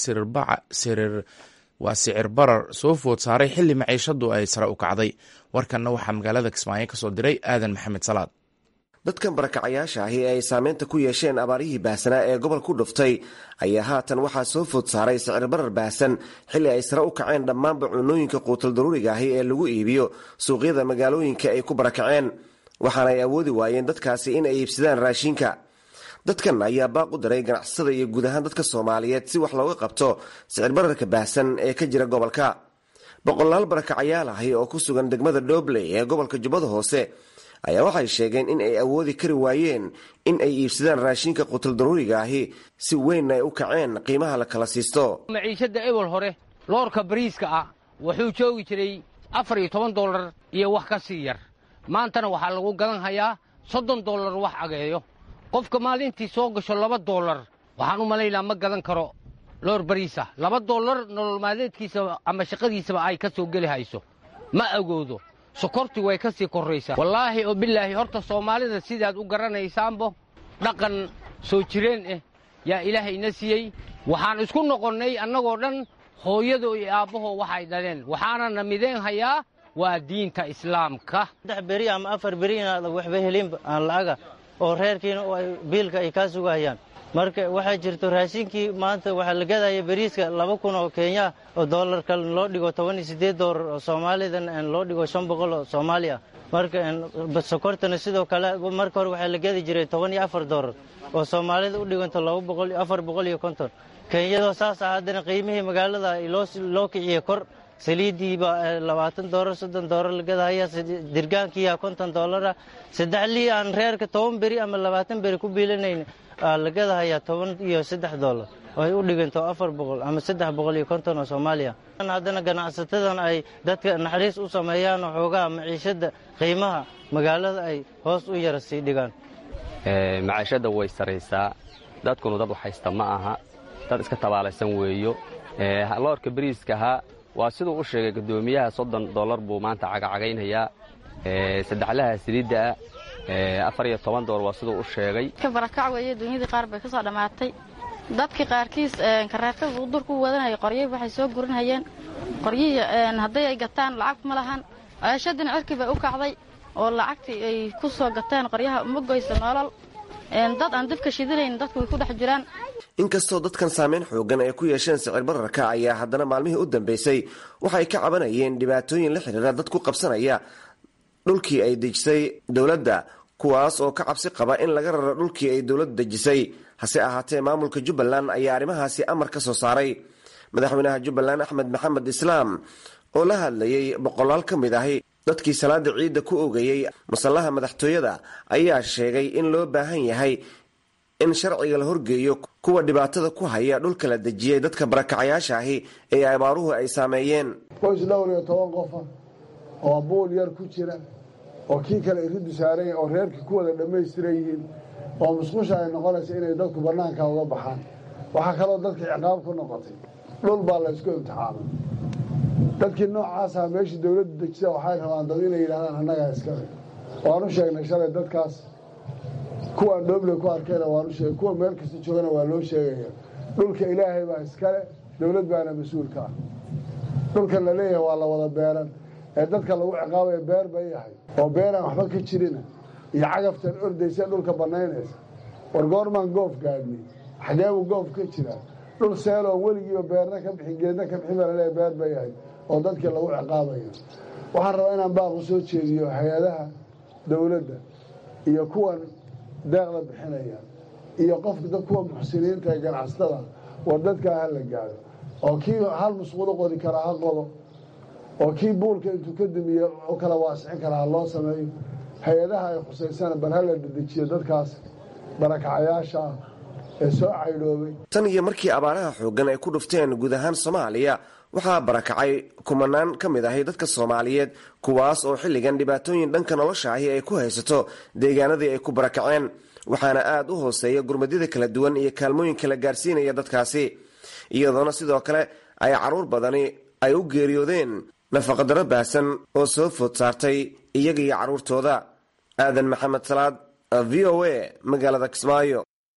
sicir barar soo food saaray xilli maciishadu ay sare u kacday. warkanna waxaa magaalada Kismaayo ka soo diray aadan maxamed salaad. dadkan barakacayaasha ahi ee ay saameynta ku yeesheen abaarihii baahsanaa ee gobol ku dhuftay ayaa haatan waxaa soo food saaray sicir barar baahsan xilli ay sare u kaceen dhammaanba cunooyinka quutal daruuriga ahi ee lagu iibiyo suuqyada magaalooyinka ay ku barakaceen, waxaana ay awoodi waayeen dadkaasi in ay iibsadaan raashinka. dadkan ayaa baaq u diray ganacsatada iyo guud ahaan dadka Soomaaliyeed si wax looga qabto sicir bararka baahsan ee ka jira gobolka. boqolaal barakacayaal ahi oo ku sugan degmada Doobley ee gobolka Jubbada Hoose ayaa waxay sheegeen in ay awoodi kari waayeen in ay iibsadaan raashinka quutal daruuriga ahi si weyn ay u kaceen qiimaha la kala siisto. maciishada ewel hore loorka bariiska ah wuxuu joogi jiray $14 iyo wax ka sii yar, maantana waxaa lagu gadan hayaa $30 wax ageeyo qofka maalintii soo gasho $2 waxaan u malaynaa ma gadan karo loor bariisa $2 nolol maalmeedkiisa ama shaqadiisaba ay ka soo geli hayso ma agoodo sokorti way ka sii koraysaa wallaahi oo bilaahi horta Soomaalida sidaad u garanaysaanbo dhaqan soo jireen yaa ilaahay ina siiyey waxaan isku noqonnay annagoo dhan hooyado iyo aabbaho waxay dhaleen waxaana namideen hayaa waa diinta islaamka 3 beri ama 4 beri inaad waxba helin aan laaga oo reerkiina oo biilka ay ka sugayaan marka waxa jirto raashinkii maanta waxa la gadaya bariiska 2,000 oo Kenya oo dollarka loo dhigo $28 oo Soomaalidan aan loo dhigo 500 oo Soomaaliya marka sokortana sidoo kale marka hore waxa la gadi jiray $24 oo Soomaalida u dhiganto 450 Kenyada saas haddana qiimihii magaalada loo kiciye kor saliidiiba $20 $30 la gadaya dirgaankii $50 saddex lii aan reerka 10 beri ama 20 beri ku biilanayn la gadaya $13 ay u dhiganto 400 ama 350 oo Soomaaliya haddana ganacsatadan ay dadka naxariis u sameeyaan xoogaa maciishada qiimaha magaalada ay hoos u yara sii dhigaan maciishada way sareysaa dadkuna dad waxaysta ma aha dad iska tabaalaysan weeyo loorka bariiska waa sidoo u sheegay gudoomiyaha $30 buu maanta cagacagaynayaa saddexlaha saliida $14 waa sidoo u sheegay ka barakac weeye dunida qaar bay ka soo dhamaatay dadkii qaarkiis kareerka dur ku wadanay qoryo waxay soo gurinayeen qoryihi haday ay gataan lacag ma lahan aashadina cirki bay u kacday oo lacagtii ay ku soo gataan qoryaha uma goyso nolol dad aan dibka shidinayn dadku way ku dhex jiraan inkastoo dadkan saameyn xoogan ay ku yeesheen sicir bararka ayaa haddana maalmihii u dambeysay waxay ka cabanayeen dhibaatooyin la xiriira dad ku qabsanaya dhulkii ay dejisay dowladda kuwaas oo ka cabsi qaba in laga raro dhulkii ay dowladdu dejisay hase ahaatee maamulka Jubbaland ayaa arrimahaasi amar ka soo saaray madaxweynaha Jubbaland Axmed Maxamed Islaam oo la hadlayay boqolaal ka mid ahi dadkii salaada ciidda ku oogayay masallaha madaxtooyada ayaa sheegay in loo baahan yahay in sharciga la horgeeyo kuwa dhibaatada ku haya dhulka la dejiyay dadka barakacayaasha ahi ee abaaruhu ay saameeyeen qoys dhowr iyo 10 qof oo bool yar ku jira oo kii kale iridu saaray oo reerkii ku wada dhameystiran yihiin oo musqusha ay noqonaysa inay dadku banaanka uga baxaan waxa kale oo dadka ciqaab ku noqotay dhul baa la isku imtixaamay dadkii noocaas ah meeshii dawladdu dejisay waxay rabaan dad inay yiraahdaan annaga iska waanu sheegnay shalay dadkaas kuwa dowladda ku arkayna waanu sheegay kuwa meel kasta joogana waa loo sheegaya dhulka ilaahay baa iskale dawlad baana mas'uulka ah dhulka la leeyahay waa la wada beeran ee dadka lagu ciqaabay beer bay yahay oo beeran waxba ka jirin iyo cagaftan ordaysa dhulka banaynaysa war goormaan goof gaadhnay xageebu goof ka jira dhul seelo weligiiba beerna ka bixin geedna ka bixin baa leeyahay beer bay yahay oo dadka lagu ciqaabayo waxaan rabaa inaan baaq u soo jeediyo hay'adaha dawladda iyo kuwan deeqda bixinaya iyo qofka kuwa muxsiniinta ee ganacsatada war dadka la gaaro oo kii hal musquul qodi kara ha qodo oo kii buulka intuu ka damiyo oo kala waasicin kara loo sameeyo hay'adaha ay khusaysan bal hal dedejiyo dadkaas barakacayaasha ee soo caydhoobay tan iyo markii abaaraha xoogan ay ku dhufteen guud ahaan Soomaaliya waxaa barakacay kumanaan ka mid ah dadka Soomaaliyeed kuwaas oo xilligan dhibaatooyin dhanka nolosha ah ay ku haysato deegaanadii ay ku barakaceen waxaana aad u hooseeya gurmadida kala duwan iyo kaalmooyin kala gaarsiinaya dadkaasi iyadoona sidoo kale ay caruur badani ay u geeriyoodeen nafaqadaro baahsan oo soo food saartay iyaga iyo caruurtooda aadan maxamed salaad VOA magaalada Kismaayo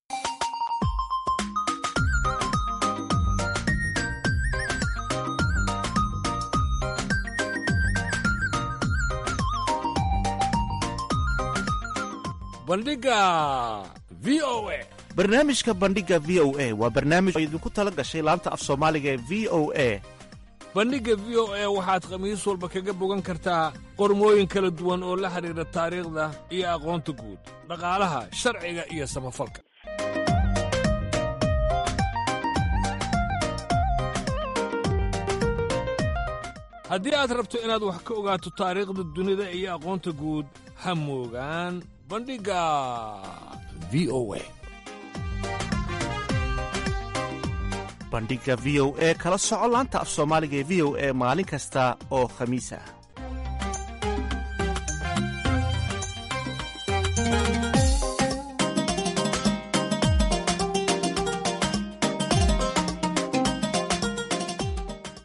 barnaamijka bandhiga v o a waa barnaamij oo idinku tala gashay laanta af soomaaliga ee v o a bandhigga v o a waxaad khamiis walba kaga bogan kartaa qormooyin kala duwan oo la xidhiidha taariikhda iyo aqoonta guud dhaqaalaha sharciga iyo samafalka haddii aad rabto inaad wax ka ogaato taariikhda dunida iyo aqoonta guud ha moogaan bandhigga v o a bandhigga v o e kala soco laanta af soomaaliga ee v o e maalin kasta oo khamiis ah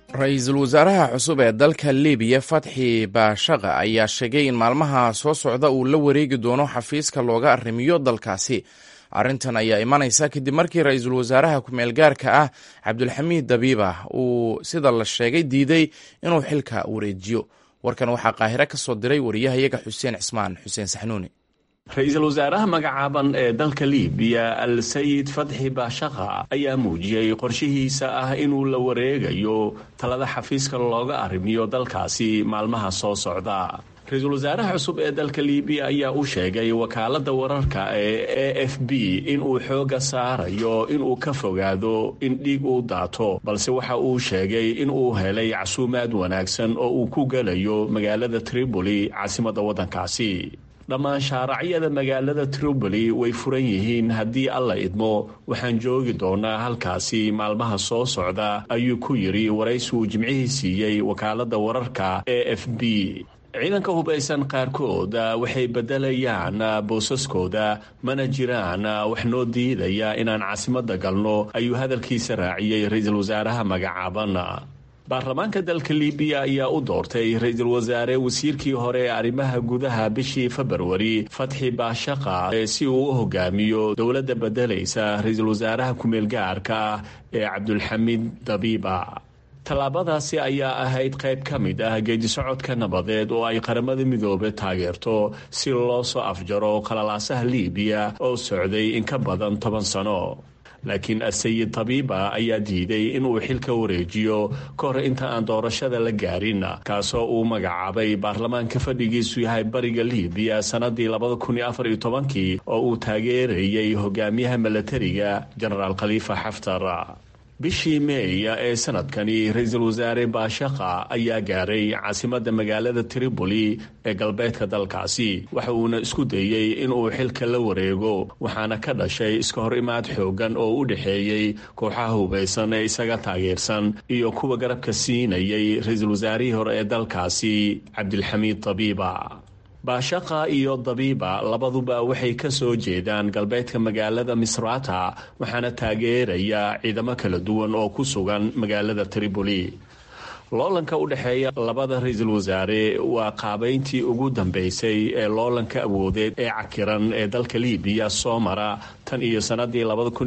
ra-iisul wasaaraha cusub ee dalka libiya fatxi baashaqa ayaa sheegay in maalmaha soo socda uu la wareegi doono xafiiska looga arrimiyo dalkaasi. arrintan ayaa imanaysa kadib markii ra-iisul wasaaraha ku-meelgaarka ah cabdulxamiid dabiiba uu sida la sheegay diiday inuu xilka wareejiyo. warkan waxaa qaahire ka soo diray wariyahayaga xuseen cismaan xuseen saxnuuni. ra-iisul wasaaraha magacaaban ee dalka libiya al sayid fatxi baashaqa ayaa muujiyey qorshihiisa ah inuu la wareegayo talada xafiiska looga arrimiyo dalkaasi maalmaha soo socda. ra-iisul wasaaraha cusub ee dalka libiya ayaa u sheegay wakaaladda wararka ee a f b inuu xooga saarayo inuu ka fogaado in dhiig uu daato, balse waxa uu sheegay inuu helay casuumaad wanaagsan oo uu ku gelayo magaalada tripoli caasimadda waddankaasi. dhammaan shaaracyada magaalada tripoli way furan yihiin haddii alla idmo, waxaan joogi doonaa halkaasi maalmaha soo socda, ayuu ku yidhi waraysi uu jimcihii siiyey wakaaladda wararka a f b. ciidanka hubaysan qaarkood waxay beddelayaan boosaskooda, mana jiraan wax noo diidaya inaan caasimadda galno, ayuu hadalkiisa raaciyey ra-iisul wasaaraha magacaaban. baarlamaanka dalka libiya ayaa u doortay ra-iisul wasaare wasiirkii hore ee arrimaha gudaha bishii februari fatxi baashaqa si uu u hogaamiyo dowladda beddelaysa ra-iisul wasaaraha ku-meelgaarka ah ee cabdulxamiid dabiiba. tallaabadaasi ayaa ahayd qayb ka mid ah geedisocodka nabadeed oo ay qaramada midoobe taageerto si loo soo afjaro qalalaasaha libiya oo socday in ka badan 10 sano. laakiin asayid tabiiba ayaa diiday inuu xilka wareejiyo ka hor inta aan doorashada la gaarin, kaasoo uu magacaabay baarlamaanka fadhigiisu yahay bariga libiya sanadii 2014 oo uu taageerayay hogaamiyaha milatariga jenaraal khaliifa xaftar. bishii meey ee sanadkani ra-iisul wasaare baashaqa ayaa gaaray caasimadda magaalada tripoli ee galbeedka dalkaasi, waxa uuna isku dayey inuu xilka la wareego, waxaana ka dhashay iska hor imaad xoogan oo u dhexeeyey kooxaha hubaysan ee isaga taageersan iyo kuwa garabka siinayay ra-iisul wasaarihii hore ee dalkaasi cabdilxamiid dabiiba. baashaqa iyo dabiiba labaduba waxay ka soo jeedaan galbeedka magaalada misrata, waxaana taageeraya ciidamo kala duwan oo ku sugan magaalada tripoli. loolanka u dhexeeya labada ra-iisul wasaare waa qaabayntii ugu dambeysay ee loolanka awoodeed ee cakiran ee dalka libiya soo mara tan iyo sanadii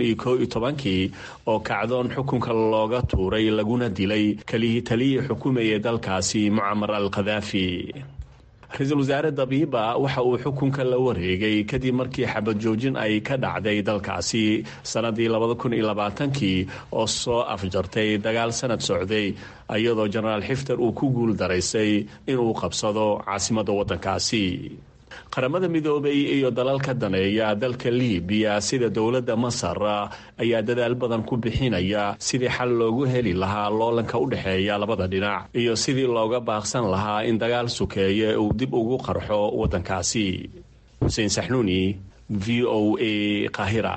2011 oo kacdoon xukunka looga tuuray laguna dilay kelihii taliyii xukumayay dalkaasi mucamar al khadaafi. ra-iisul wasaare dabiiba waxa uu xukunka la wareegay kadib markii xabad joojin ay ka dhacday dalkaasi sanadii 2020 oo soo afjartay dagaal sanad socday, iyadoo jenaraal xiftar uu ku guul daraysay inuu qabsado caasimadda waddankaasi. qaramada midoobay iyo dalalka daneeya dalka libiya sida dowladda masar ayaa dadaal badan ku bixinaya sidii xal loogu heli lahaa loolanka u dhexeeya labada dhinac iyo sidii looga baaqsan lahaa in dagaal sukeeye uu dib ugu qarxo waddankaasi. xuseen saxnuuni, v o a qaahira.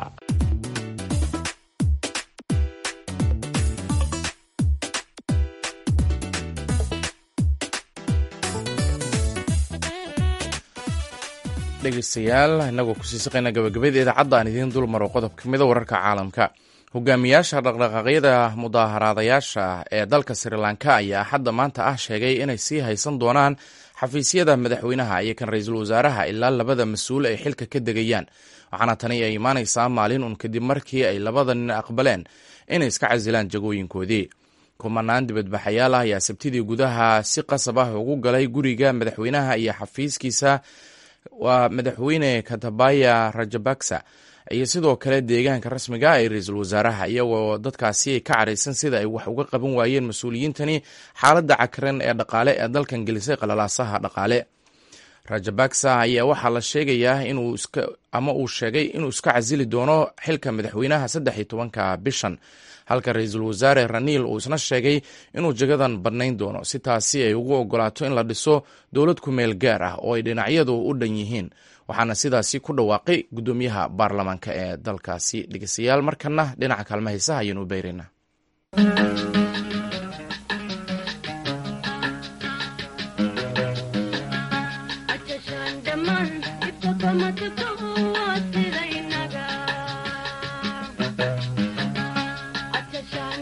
dhegeystayaal inagoo kusii saqayna gabagabada idaacadda aan idiin dul maro qodob ka mida wararka caalamka. hogaamiyaasha dhaqdhaqaaqyada mudaaharaadayaasha ee dalka sri lanka ayaa hadda maanta ah sheegay inay sii haysan doonaan xafiisyada madaxweynaha iyo kan ra-iisul wasaaraha ilaa labada mas-uul ay xilka ka degayaan, waxaana tani ay imaanaysaa maalin un kadib markii ay labada nin aqbaleen inay iska casilaan jagooyinkoodii. kumanaan dibadbaxayaal ah ayaa sabtidii gudaha si qasab ah ugu galay guriga madaxweynaha iyo xafiiskiisa waa madaxweyne katabaya rajabaksa iyo sidoo kale deegaanka rasmiga ee ra-iisul wasaaraha, iyagoo dadkaasi ka caraysan sida ay wax uga qaban waayeen mas-uuliyiintani xaaladda cakran ee dhaqaale ee dalkan gelisay qalalaasaha dhaqaale. rajabaksa ayaa waxaa la sheegayaa uu sheegay inuu iska casili doono xilka madaxweynaha 13 bishan, halka ra-iisul wasaare raniil uu isna sheegay inuu jagadan badnayn doono si taasi ay ugu ogolaato in la dhiso dowlad ku meel gaar ah oo ay dhinacyadu u dhan yihiin, waxaana sidaasi ku dhawaaqay guddoomiyaha baarlamaanka ee dalkaasi. dhegeystayaal markana dhinaca kaalma haysaha ayaynu u beeraynaa. Dama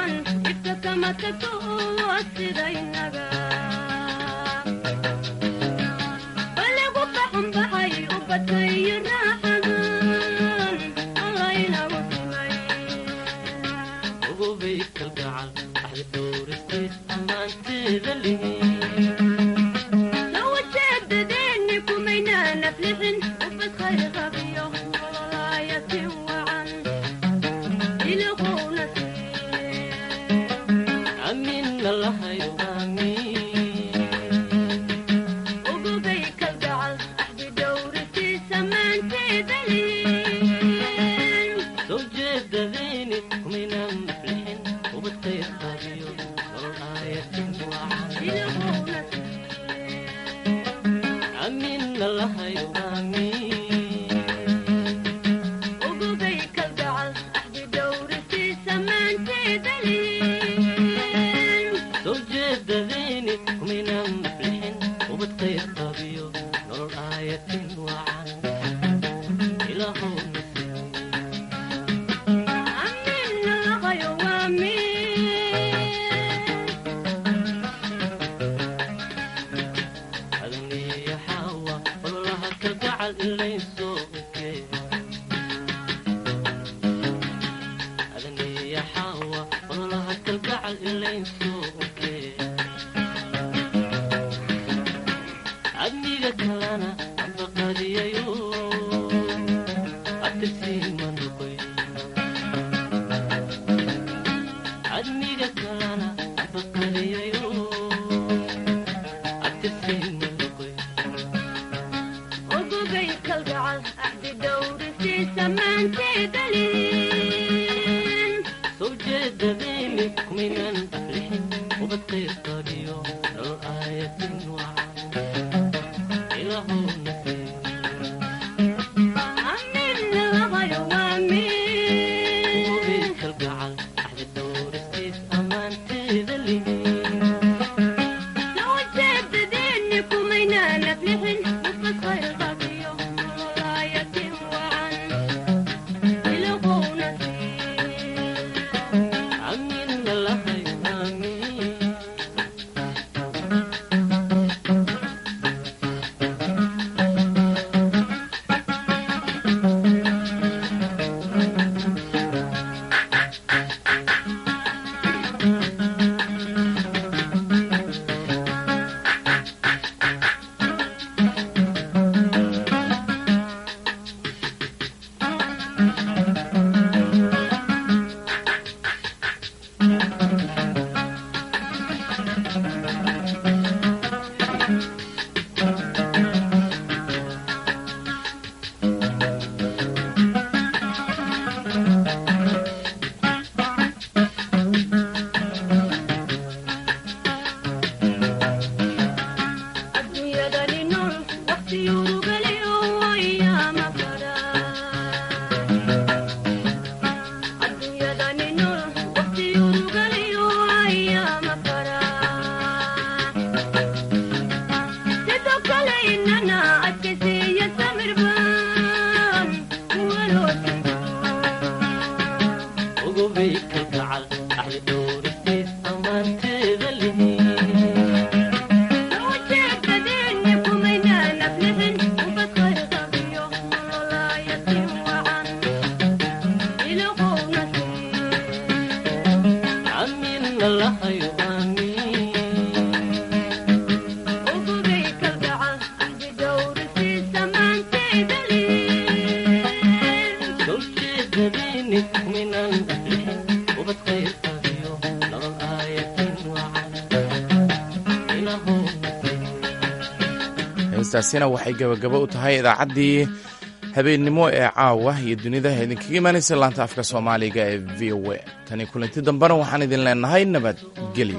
heestaasina waxay gabagabo u tahay idaacaddii habeennimo ee caawa iyo dunida idinkaga imaanaysa laanta afka soomaaliga ee v o a tani kulanti dambena waxaan idin leenahay nabadgelyo.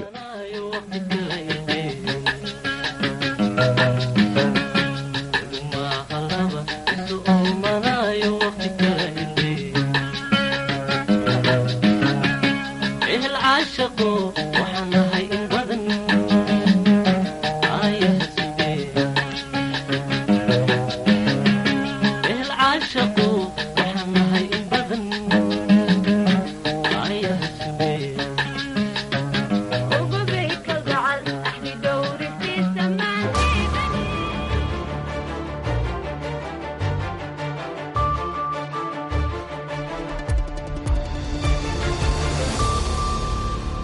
عاشقو